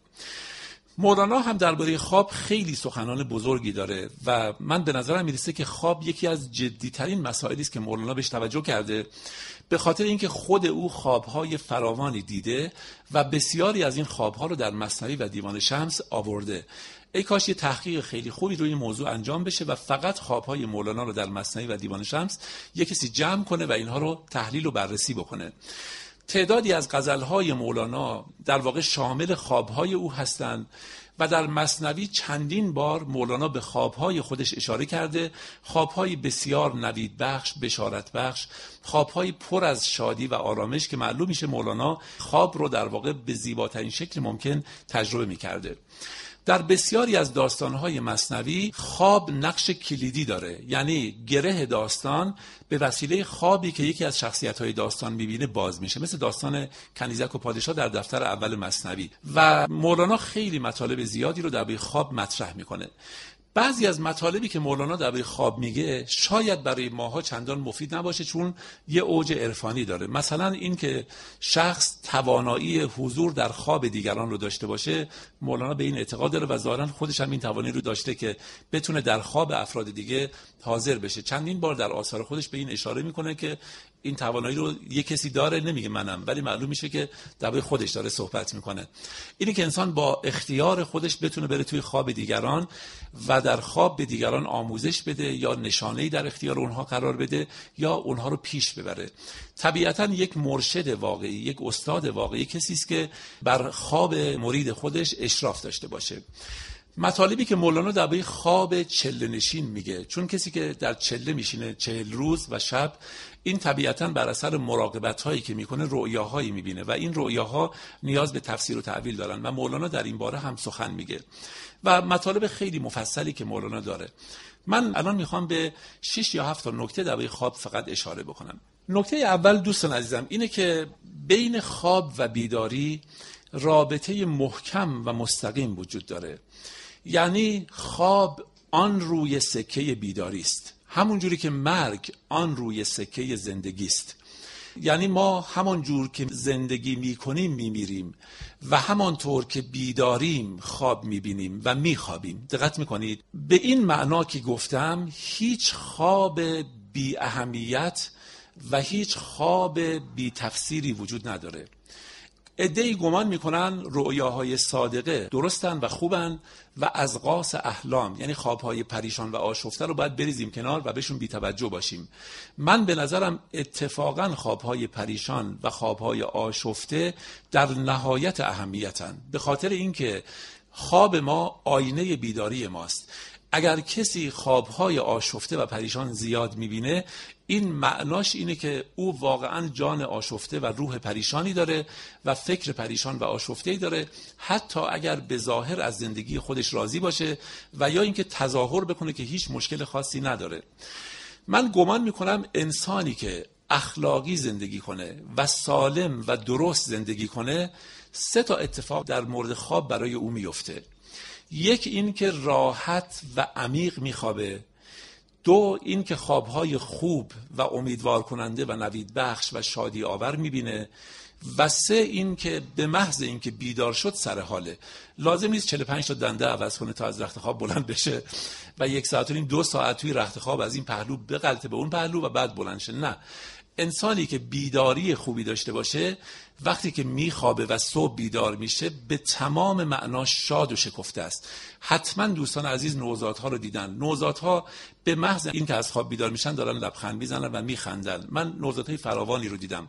مولانا هم درباره خواب خیلی سخنان بزرگی داره و من به نظرم میرسه که خواب یکی از جدیترین مسائلی است که مولانا بهش توجه کرده، به خاطر اینکه خود او خوابهای فراوانی دیده و بسیاری از این خوابها رو در مثنوی و دیوان شمس آورده. ای کاش یه تحقیق خیلی خوبی روی این موضوع انجام بشه و فقط خوابهای مولانا رو در مثنوی و دیوان شمس یک کسی جمع کنه و اینها رو تحلیل و بررسی بکنه. تعدادی از غزلهای مولانا در واقع شامل خوابهای او هستند و در مثنوی چندین بار مولانا به خوابهای خودش اشاره کرده، خوابهای بسیار نوید بخش، بشارت بخش، خوابهای پر از شادی و آرامش که معلوم میشه مولانا خواب رو در واقع به زیباترین شکل ممکن تجربه میکرده. در بسیاری از داستانهای مثنوی خواب نقش کلیدی داره، یعنی گره داستان به وسیله خوابی که یکی از شخصیت‌های داستان می‌بینه باز میشه، مثل داستان کنیزک و پادشاه در دفتر اول مثنوی. و مولانا خیلی مطالب زیادی رو درباره خواب مطرح میکنه. بعضی از مطالبی که مولانا درباره خواب میگه شاید برای ماها چندان مفید نباشه، چون یه اوج عرفانی داره. مثلا این که شخص توانایی حضور در خواب دیگران رو داشته باشه، مولانا به این اعتقاد داره و ظاهرا خودش هم این توانایی رو داشته که بتونه در خواب افراد دیگه حاضر بشه. چندین بار در آثار خودش به این اشاره میکنه که این توانایی رو یه کسی داره، نمیگه منم، ولی معلوم میشه که درباره خودش داره صحبت میکنه. اینی که انسان با اختیار خودش بتونه بره توی خواب دیگران و در خواب به دیگران آموزش بده یا نشانه‌ای در اختیار اونها قرار بده یا اونها رو پیش ببره. طبیعتاً یک مرشد واقعی، یک استاد واقعی کسی است که بر خواب مرید خودش اشراف داشته باشه. مطالبی که مولانا درباره خواب چله نشین میگه، چون کسی که در چله میشینه چهل روز و شب، این طبیعتاً بر اثر مراقبت هایی که میکنه رؤیاهایی میبینه و این رؤیاها نیاز به تفسیر و تعویل دارن و مولانا در این باره هم سخن میگه و مطالب خیلی مفصلی که مولانا داره. من الان میخوام به شش یا هفت نکته درباره خواب فقط اشاره بکنم. نکته اول دوستان عزیزم اینه که بین خواب و بیداری رابطه محکم و مستقیم وجود داره. یعنی خواب آن روی سکه بیداری است، همون جوری که مرگ آن روی سکه زندگی است. یعنی ما همان جور که زندگی میکنیم میمیریم و همانطور که بیداریم خواب میبینیم و میخوابیم. دقت میکنید؟ به این معنا که گفتم هیچ خواب بی اهمیت و هیچ خواب بی تفسیری وجود نداره. عده‌ای گمان میکنن رؤیاهای صادقه درستن و خوبن و ازغاث احلام، یعنی خوابهای پریشان و آشفته رو باید بریزیم کنار و بهشون بی‌توجه باشیم. من به نظرم اتفاقا خوابهای پریشان و خوابهای آشفته در نهایت اهمیتن، به خاطر اینکه خواب ما آینه بیداری ماست. اگر کسی خوابهای آشفته و پریشان زیاد میبینه، این معناش اینه که او واقعا جان آشفته و روح پریشانی داره و فکر پریشان و آشفته‌ای داره، حتی اگر به ظاهر از زندگی خودش راضی باشه و یا اینکه تظاهر بکنه که هیچ مشکل خاصی نداره. من گمان میکنم انسانی که اخلاقی زندگی کنه و سالم و درست زندگی کنه، سه تا اتفاق در مورد خواب برای او میفته. یک این که راحت و عمیق میخوابه، دو این که خوابهای خوب و امیدوار کننده و نوید بخش و شادی آور میبینه. و سه این که به محض این که بیدار شد سر حاله. لازم نیست چهل و پنج تا دنده عوض کنه تا از رخت خواب بلند بشه و یک ساعت و نیم دو ساعت توی رخت خواب از این پهلو بغلطه به اون پهلو و بعد بلند شه. نه، انسانی که بیداری خوبی داشته باشه وقتی که میخوابه و صبح بیدار میشه به تمام معنا شاد و شکفته است. حتما دوستان عزیز نوزادها رو دیدن. نوزادها به محض این که از خواب بیدار میشن دارن لبخند میزنن و میخندن. من نوزادهای فراوانی رو دیدم.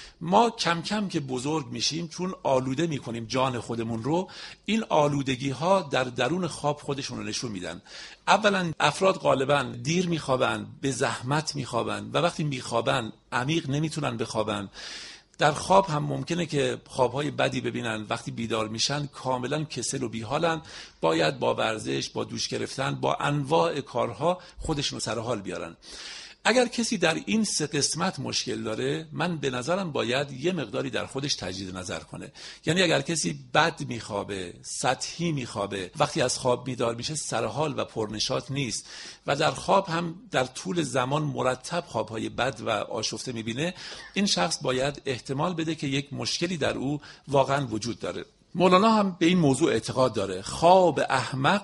ما کم کم که بزرگ میشیم چون آلوده میکنیم جان خودمون رو، این آلودگی ها در درون خواب خودشون رو نشون میدن. اولا افراد غالبا دیر میخوابن، به زحمت میخوابن و وقتی میخوابن عمیق نمیتونن بخوابن. در خواب هم ممکنه که خوابهای بدی ببینن. وقتی بیدار میشن کاملا کسل و بیحالن، باید با ورزش، با دوش گرفتن، با انواع کارها خودشون رو سر حال بیارن. اگر کسی در این سه قسمت مشکل داره، من به نظرم باید یه مقداری در خودش تجدید نظر کنه. یعنی اگر کسی بد میخوابه، سطحی میخوابه، وقتی از خواب بیدار میشه سرحال و پرنشاط نیست و در خواب هم در طول زمان مرتب خوابهای بد و آشفته میبینه، این شخص باید احتمال بده که یک مشکلی در او واقعا وجود داره. مولانا هم به این موضوع اعتقاد داره. خواب احمق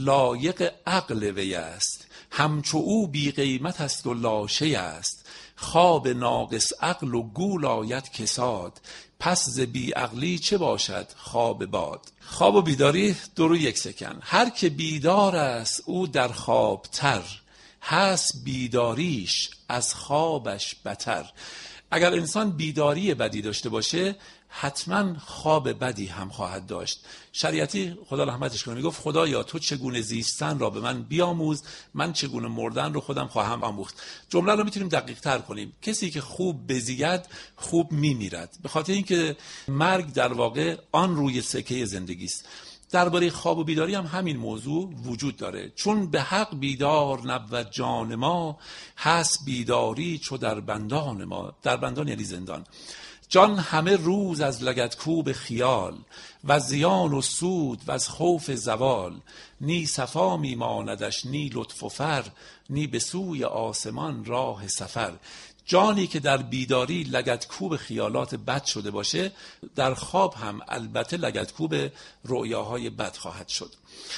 لایق عقل وی است، همچو او بی قیمت است و لاشه است. خواب ناقص عقل و گول آید کساد، پس ز بی عقلی چه باشد خواب باد. خواب و بیداری دو روی یک سکن. هر که بیدار است او در خواب تر، هست بیداریش از خوابش بتر. اگر انسان بیداری بدی داشته باشه حتما خواب بدی هم خواهد داشت. شریعتی خدا رحمتش کنه میگفت خدایا تو چگونه زیستن را به من بیاموز، من چگونه مردن رو خودم خواهم آموخت. جمله رو میتونیم دقیق تر کنیم. کسی که خوب بزید خوب میمیرد، به خاطر اینکه مرگ در واقع آن روی سکه زندگی است. درباره خواب و بیداری هم همین موضوع وجود داره. چون به حق بیدار نبود جان ما، هست بیداری چو در بندان ما. در بندان یعنی زندان. جان همه روز از لگدکوب خیال، و زیان و سود و از خوف زوال. نی صفا می ماندش نی لطف و فر، نی به سوی آسمان راه سفر. جانی که در بیداری لگدکوب خیالات بد شده باشه، در خواب هم البته لگدکوب رؤیاهای بد خواهد شد.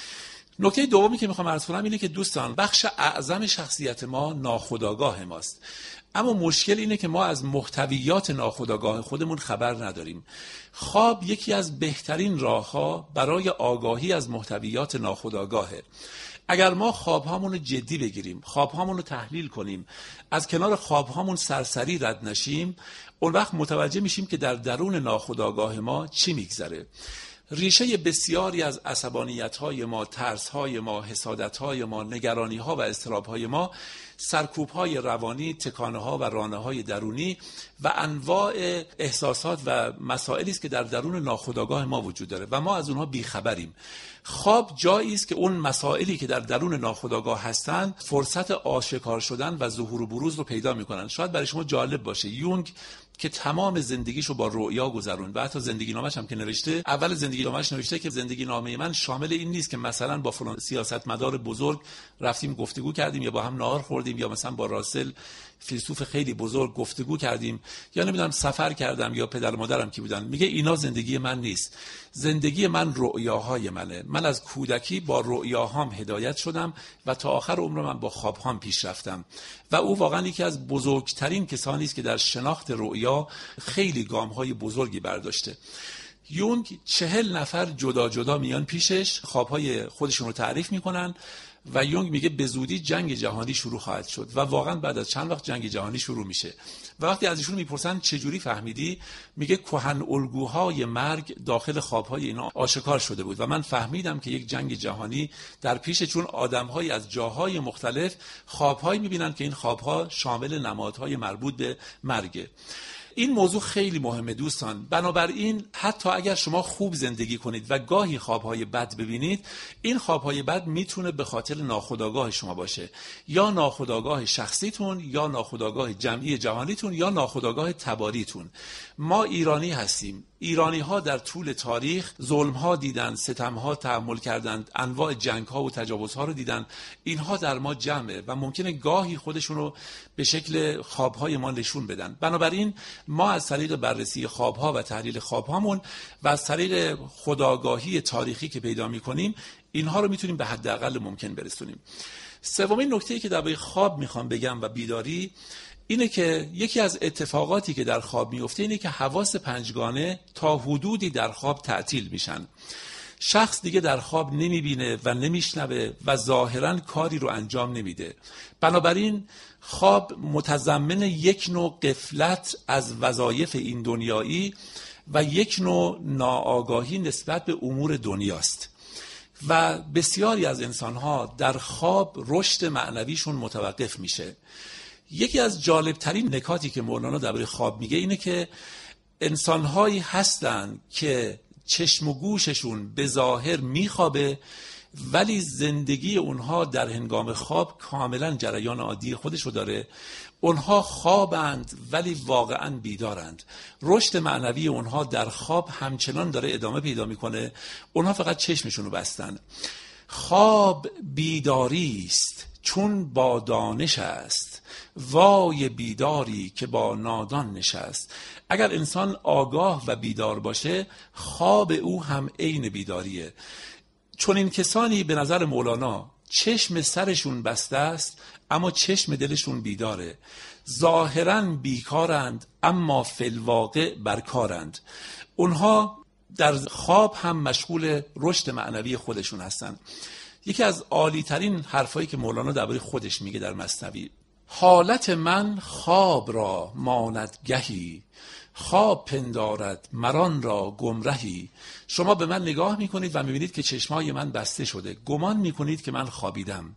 نکته دومی که میخوام عرض کنم اینه که دوستان بخش اعظم شخصیت ما ناخودآگاه ماست. اما مشکل اینه که ما از محتویات ناخودآگاه خودمون خبر نداریم. خواب یکی از بهترین راه‌ها برای آگاهی از محتویات ناخودآگاهه. اگر ما خوابهامون رو جدی بگیریم، خوابهامون رو تحلیل کنیم، از کنار خوابهامون سرسری رد نشیم، اون وقت متوجه میشیم که در درون ناخودآگاه ما چی میگذره. ریشه بسیاری از عصبانیت‌های ما، ترس‌های ما، حسادت‌های ما، نگرانی‌ها و اضطراب‌های ما، سرکوب‌های روانی، تکانه‌ها و رانه‌های درونی و انواع احساسات و مسائلی است که در درون ناخودآگاه ما وجود داره و ما از اونها بیخبریم. خواب جایی است که اون مسائلی که در درون ناخودآگاه هستند فرصت آشکار شدن و ظهور و بروز رو پیدا می‌کنن. شاید برای شما جالب باشه، یونگ که تمام زندگیشو با رؤیا گذرون و حتی زندگی نامش هم که نوشته، اول زندگی نامش نوشته که زندگی نامه من شامل این نیست که مثلا با فلان سیاستمدار بزرگ رفتیم گفتگو کردیم یا با هم نهار خوردیم یا مثلا با راسل فیلسوف خیلی بزرگ گفتگو کردیم یا نمیدونم سفر کردم یا پدر مادرم کی بودن. میگه اینا زندگی من نیست. زندگی من رؤیاهای منه. من از کودکی با رؤیاهام هدایت شدم و تا آخر عمر من با خوابهام پیش رفتم و او واقعا یکی از بزرگترین کسانی است که در شناخت رؤیا خیلی گام‌های بزرگی برداشته. یونگ چهل نفر جدا جدا میان پیشش، خوابهای خودشون رو تعریف میکنن و یونگ میگه به زودی جنگ جهانی شروع خواهد شد و واقعا بعد از چند وقت جنگ جهانی شروع میشه و وقتی از ایشون میپرسن چجوری فهمیدی، میگه کهن الگوهای مرگ داخل خوابهای اینا آشکار شده بود و من فهمیدم که یک جنگ جهانی در پیش، چون آدم‌های از جاهای مختلف خوابهایی میبینن که این خوابها شامل نمادهای مربوط به مرگه. این موضوع خیلی مهمه دوستان. بنابراین حتی اگر شما خوب زندگی کنید و گاهی خوابهای بد ببینید، این خوابهای بد میتونه به خاطر ناخودآگاه شما باشه، یا ناخودآگاه شخصیتون، یا ناخودآگاه جمعی جهانیتون، یا ناخودآگاه تباریتون. ما ایرانی هستیم. ایرانی ها در طول تاریخ ظلم ها دیدن، ستم ها تحمل کردند، انواع جنگ ها و تجاوز ها رو دیدن. اینها در ما جمعه و ممکنه گاهی خودشون رو به شکل خواب های ما نشون بدن. بنابراین ما از طریق بررسی خواب ها و تحلیل خواب هامون و از طریق خودآگاهی تاریخی که پیدا می‌کنیم، اینها رو میتونیم به حداقل ممکن برسونیم. سومین نکته‌ای که درباره خواب میخوام بگم و بیداری اینه که یکی از اتفاقاتی که در خواب میفته اینه که حواس پنجگانه تا حدودی در خواب تعطیل میشن. شخص دیگه در خواب نمیبینه و نمیشنوه و ظاهراً کاری رو انجام نمیده. بنابراین خواب متضمن یک نوع غفلت از وظایف این دنیایی و یک نوع ناآگاهی نسبت به امور دنیاست و بسیاری از انسانها در خواب رشد معنویشون متوقف میشه. یکی از جالبترین نکاتی که مولانا درباره خواب میگه اینه که انسانهایی هستن که چشم و گوششون به ظاهر میخوابه، ولی زندگی اونها در هنگام خواب کاملا جریان عادی خودش رو داره. اونها خوابند ولی واقعا بیدارند. رشد معنوی اونها در خواب همچنان داره ادامه پیدا میکنه. اونها فقط چشمشون رو بستن. خواب بیداری است چون با دانش است، وای بیداری که با نادان نشست. اگر انسان آگاه و بیدار باشه، خواب او هم عین بیداریه. چون این کسانی به نظر مولانا چشم سرشون بسته است اما چشم دلشون بیداره. ظاهراً بیکارند اما فی الواقع برکارند. اونها در خواب هم مشغول رشد معنوی خودشون هستن. یکی از عالی ترین حرفایی که مولانا درباره خودش میگه در مثنوی: حالت من خواب را ماند گهی، خواب پندارد مران را گمرهی. شما به من نگاه میکنید و میبینید که چشمای من بسته شده، گمان میکنید که من خوابیدم.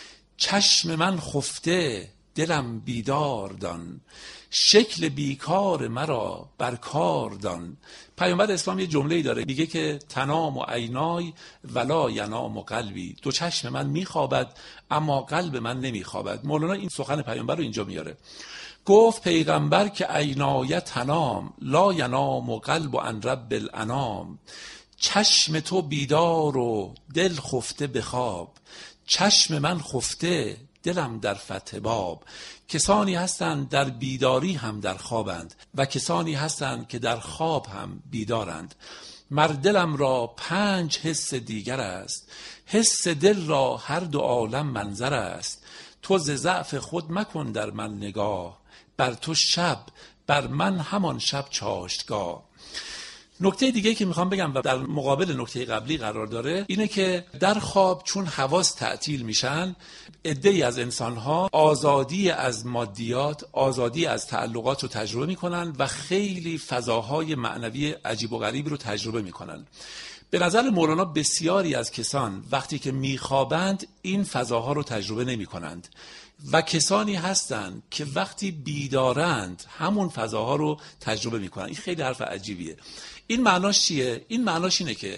چشم من خفته دلم بیدار دان، شکل بیکار مرا برکار دان. پیامبر اسلام یه جمله‌ای داره، میگه که تنام و عینای ولا ینام و قلبی. دو چشم من میخوابد اما قلب من نمیخوابد. مولانا این سخن پیامبر رو اینجا میاره. گفت پیغمبر که عینای تنام لا ینام و قلب عن رب الانام. چشم تو بیدار و دل خفته به خواب، چشم من خفته دلم در فتح باب. کسانی هستند در بیداری هم در خوابند و کسانی هستند که در خواب هم بیدارند. مر دلم را پنج حس دیگر است، حس دل را هر دو عالم منظر است. تو ز ضعف خود مکن در من نگاه، بر تو شب بر من همان شب چاشتگاه. نکته دیگه که میخوام بگم و در مقابل نکته قبلی قرار داره اینه که در خواب چون حواس تعطیل میشن، عده‌ای از انسانها آزادی از مادیات، آزادی از تعلقات رو تجربه میکنن و خیلی فضاهای معنوی عجیب و غریبی رو تجربه میکنن. به نظر مولانا بسیاری از کسان وقتی که میخوابند این فضاها رو تجربه نمی کنند و کسانی هستند که وقتی بیدارند همون فضاها رو تجربه می کنند. این خیلی حرف عجیبیه. این معناش چیه؟ این معناش اینه که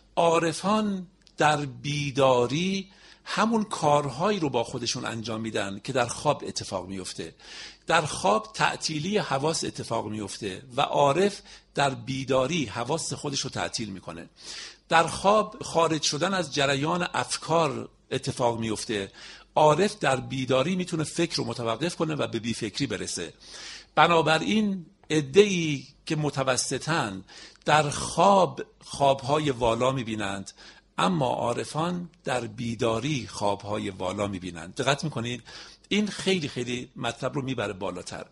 عارفان در بیداری همون کارهایی رو با خودشون انجام میدن که در خواب اتفاق میفته. در خواب تعطیلی حواس اتفاق میفته و عارف در بیداری حواس خودش رو تعطیل میکنه. در خواب خارج شدن از جریان افکار اتفاق میفته. عارف در بیداری میتونه فکر رو متوقف کنه و به بی فکری برسه. بنابراین عده‌ای که متوسطن در خواب خوابهای والا میبینند، اما عارفان در بیداری خوابهای والا میبینند. دقت میکنید؟ این خیلی خیلی مطلب رو میبره بالاتر.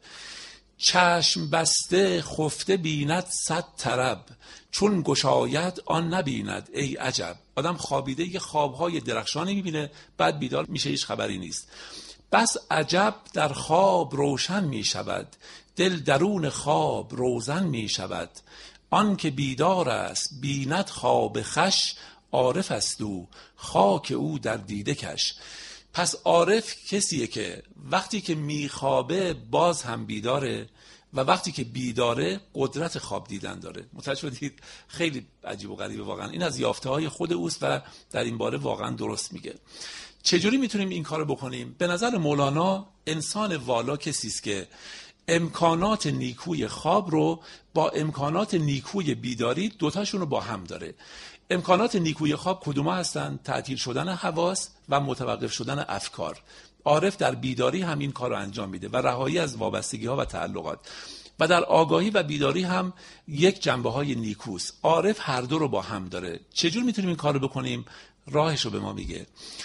چشم بسته خفته بیند صد طرب، چون گشاید آن نبیند ای عجب. آدم خوابیده یه خوابهای درخشانی میبینه، بعد بیدار میشه هیچ خبری نیست. بس عجب در خواب روشن میشود، دل درون خواب روزن میشود. آن که بیدار است بیند خواب خش، عارف است او خاک او در دیده کش. پس عارف کسیه که وقتی که میخوابه باز هم بیداره و وقتی که بیداره قدرت خواب دیدن داره. متوجه شدید؟ خیلی عجیب و غریبه واقعا. این از یافته‌های خود اوست و در این باره واقعا درست میگه. چجوری میتونیم این کارو بکنیم؟ به نظر مولانا انسان والا کسی است که امکانات نیکوی خواب رو با امکانات نیکوی بیداری دوتاشون رو با هم داره. امکانات نیکوی خواب کدوما هستن؟ تعطیل شدن حواس و متوقف شدن افکار. عارف در بیداری هم این کار رو انجام میده و رهایی از وابستگی ها و تعلقات. و در آگاهی و بیداری هم یک جنبه های نیکوست. عارف هر دو رو با هم داره. چجور میتونیم این کار رو بکنیم؟ راهش رو به ما میگه.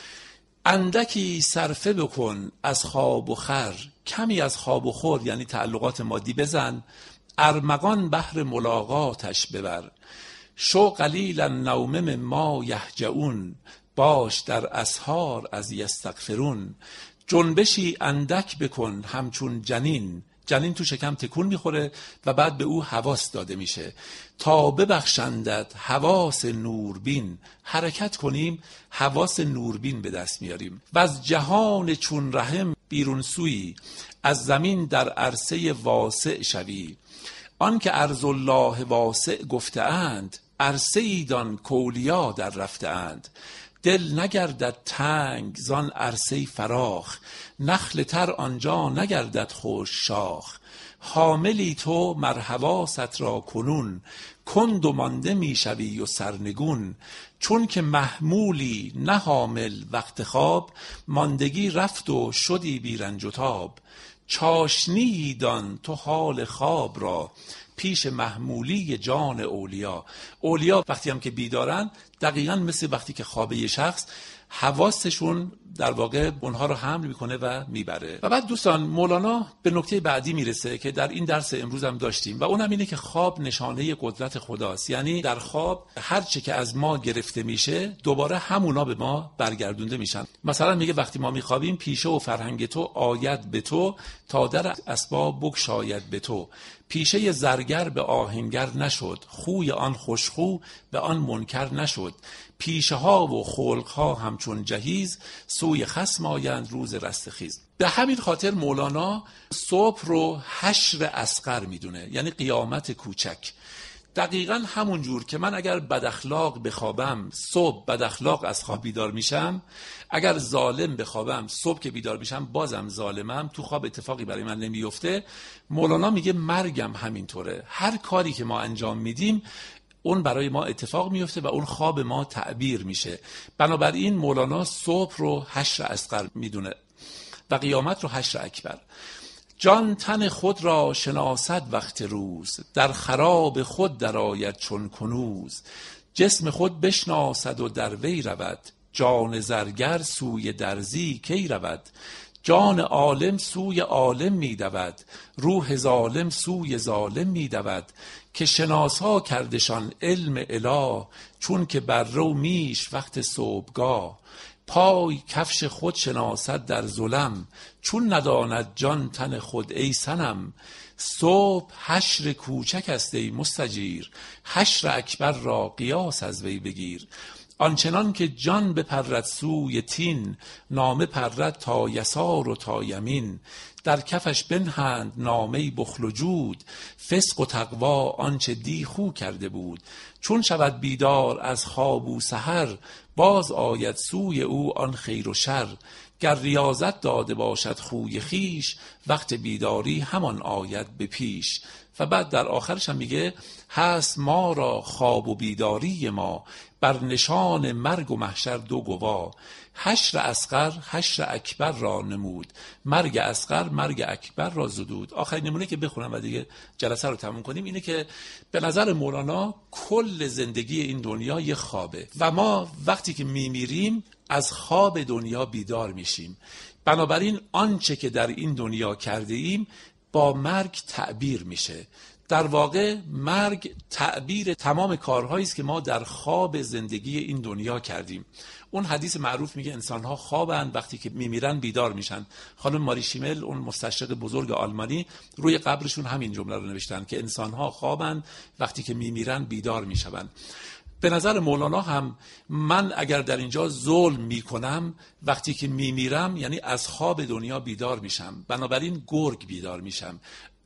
اندکی صرفه بکن از خواب و خور، کمی از خواب و خور یعنی تعلقات مادی بزن، ارمغان بهر ملاقاتش ببر. شو قلیلا نوم ما یهجعون، باش در اسحار از یستغفرون. جنبشی اندک بکن همچون جنین، جنین تو شکم تکون میخوره و بعد به او حواس داده میشه. تا ببخشندت حواس نوربین، حرکت کنیم حواس نوربین به دست میاریم. و از جهان چون رحم بیرون سوی، از زمین در عرصه واسع شوی. آن که ارض الله واسع گفته اند، عرصه ایدان کولیا در رفته اند. دل نگردد تنگ زان عرصه فراخ، نخل تر آنجا نگردد خوش شاخ. حاملی تو مر حواست را کنون، کند و مانده میشوی و سرنگون. چون که محمولی نه حامل وقت خواب، ماندگی رفت و شدی بی رنج و تاب. چاشنی دان تو حال خواب را، پیش محمولی جان اولیا. اولیا وقتی هم که بیدارن دقیقاً مثل وقتی که خوابه یه شخص، حواسشون در واقع اونها رو حمل میکنه و میبره. و بعد دوستان مولانا به نکته بعدی میرسه که در این درس امروز هم داشتیم و اونم اینه که خواب نشانه قدرت خداست. یعنی در خواب هر چه که از ما گرفته میشه دوباره همونا به ما برگردونده میشن. مثلا میگه وقتی ما میخوابیم پیشه و فرهنگ تو آید به تو، تا در اسباب بگشاید به تو. پیشه زرگر به آهنگر نشد، خوی آن خوشخو به آن منکر نشد. پیشه ها و خلق ها همچون جهیز، سوی خصم آیند روز رستخیز. به همین خاطر مولانا صبح رو حشر اصغر میدونه، یعنی قیامت کوچک. دقیقاً همون جور که من اگر بد اخلاق بخوابم صبح بد اخلاق از خواب بیدار میشم، اگر ظالم بخوابم صبح که بیدار میشم بازم ظالمم، تو خواب اتفاقی برای من نمیفته. مولانا میگه مرگم همینطوره. هر کاری که ما انجام میدیم اون برای ما اتفاق میفته و اون خواب ما تعبیر میشه. بنابراین مولانا صبح رو حشر اصغر میدونه و قیامت رو حشر اکبر. جان تن خود را شناسد وقت روز، در خراب خود درآید چون کنوز. جسم خود بشناسد و در وی رود، جان زرگر سوی درزی کی رود. جان عالم سوی عالم می دود، روح ظالم سوی ظالم می دود. که شناسا کردشان علم اله، چون که بر رو میش وقت صبحگاه. پای کفش خود شناسد در ظلم، چون نداند جان تن خود ای صنم. صبح حشر کوچک است ای مستجیر، حشر اکبر را قیاس از وی بگیر. آنچنان که جان بپرد سوی تین، نامه پرد تا یسار و تا یمین. در کفش بنهند نامه بخل و جود، فسق و تقوا آنچه دی خو کرده بود. چون شود بیدار از خواب و سحر، باز آید سوی او آن خیر و شر. گر ریاضت داده باشد خوی خیش، وقت بیداری همان آید به پیش. و بعد در آخرش هم میگه هست ما را خواب و بیداری ما، بر نشان مرگ و محشر دو گوا. حشر اصغر حشر اکبر را نمود، مرگ اصغر مرگ اکبر را زدود. آخرین نمونه که بخونم و دیگه جلسه رو تموم کنیم اینه که به نظر مولانا کل زندگی این دنیا یه خوابه و ما وقتی که میمیریم از خواب دنیا بیدار میشیم. بنابراین آنچه که در این دنیا کرده ایم با مرگ تعبیر میشه. در واقع مرگ تعبیر تمام کارهایی است که ما در خواب زندگی این دنیا کردیم. اون حدیث معروف میگه انسان‌ها خوابن، وقتی که میمیرن بیدار میشن. خانم ماری شیمل اون مستشرق بزرگ آلمانی روی قبرشون همین جمله رو نوشتن که انسان‌ها خوابن، وقتی که میمیرن بیدار میشن. به نظر مولانا هم من اگر در اینجا ظلم میکنم وقتی که میمیرم یعنی از خواب دنیا بیدار میشم، بنابراین گرگ بیدار میشم.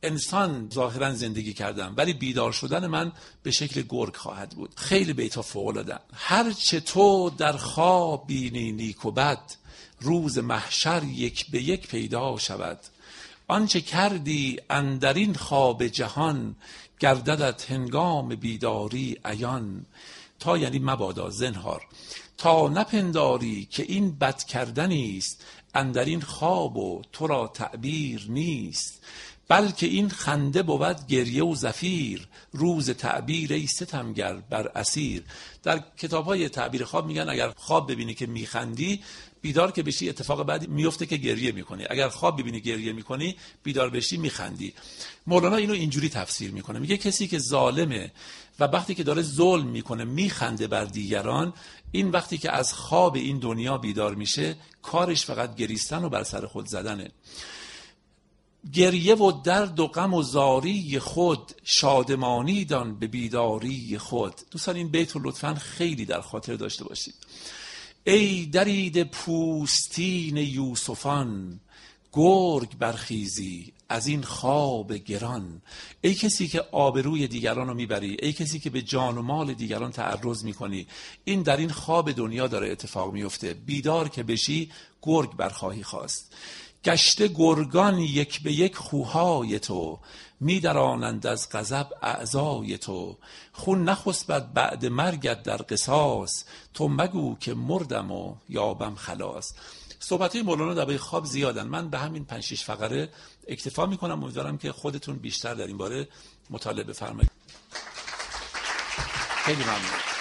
انسان ظاهرا زندگی کردم، ولی بیدار شدن من به شکل گرگ خواهد بود. خیلی بیتا فوق‌العاده. هر چه تو در خواب بینی نیک و بد، روز محشر یک به یک پیدا شود. آنچه کردی اندرین خواب جهان، گرددت هنگام بیداری عیان. تا یعنی مبادا، زنهار، تا نپنداری که این بد کردنی است، اندرین خواب و تو را تعبیر نیست. بلکه این خنده بود گریه و زفیر، روز تعبیر ای ستمگر بر اسیر. در کتاب‌های تعبیر خواب میگن اگر خواب ببینی که میخندی، بیدار که بشی اتفاق بعدی میفته که گریه میکنی. اگر خواب ببینی گریه میکنی، بیدار بشی میخندی. مولانا اینو اینجوری تفسیر میکنه، میگه کسی که ظالمه و وقتی که داره ظلم میکنه میخنده بر دیگران، این وقتی که از خواب این دنیا بیدار میشه، کارش فقط گریستن و بر سر خود زدنه. گریه و درد و غم و زاری خود، شادمانی دان به بیداری خود. دوستان این بیت رو لطفاً خیلی در خاطر داشته باشید. ای درید پوستین یوسفان، گرگ برخیزی از این خواب گران. ای کسی که آبروی دیگران رو میبری، ای کسی که به جان و مال دیگران تعرض میکنی، این در این خواب دنیا داره اتفاق میفته. بیدار که بشی گرگ برخواهی خواست. گشته گرگان یک به یک خوهای تو، میدرانند از غضب اعضای تو. خون نخسبد بعد مرگت در قصاص، تو مگو که مردم و یابم خلاص. صحبت‌های مولانا درباره خواب زیادن، من به همین پنج شش فقره اکتفا میکنم. امیدوارم که خودتون بیشتر در این باره مطالعه بفرمایید. خیلی ممنون.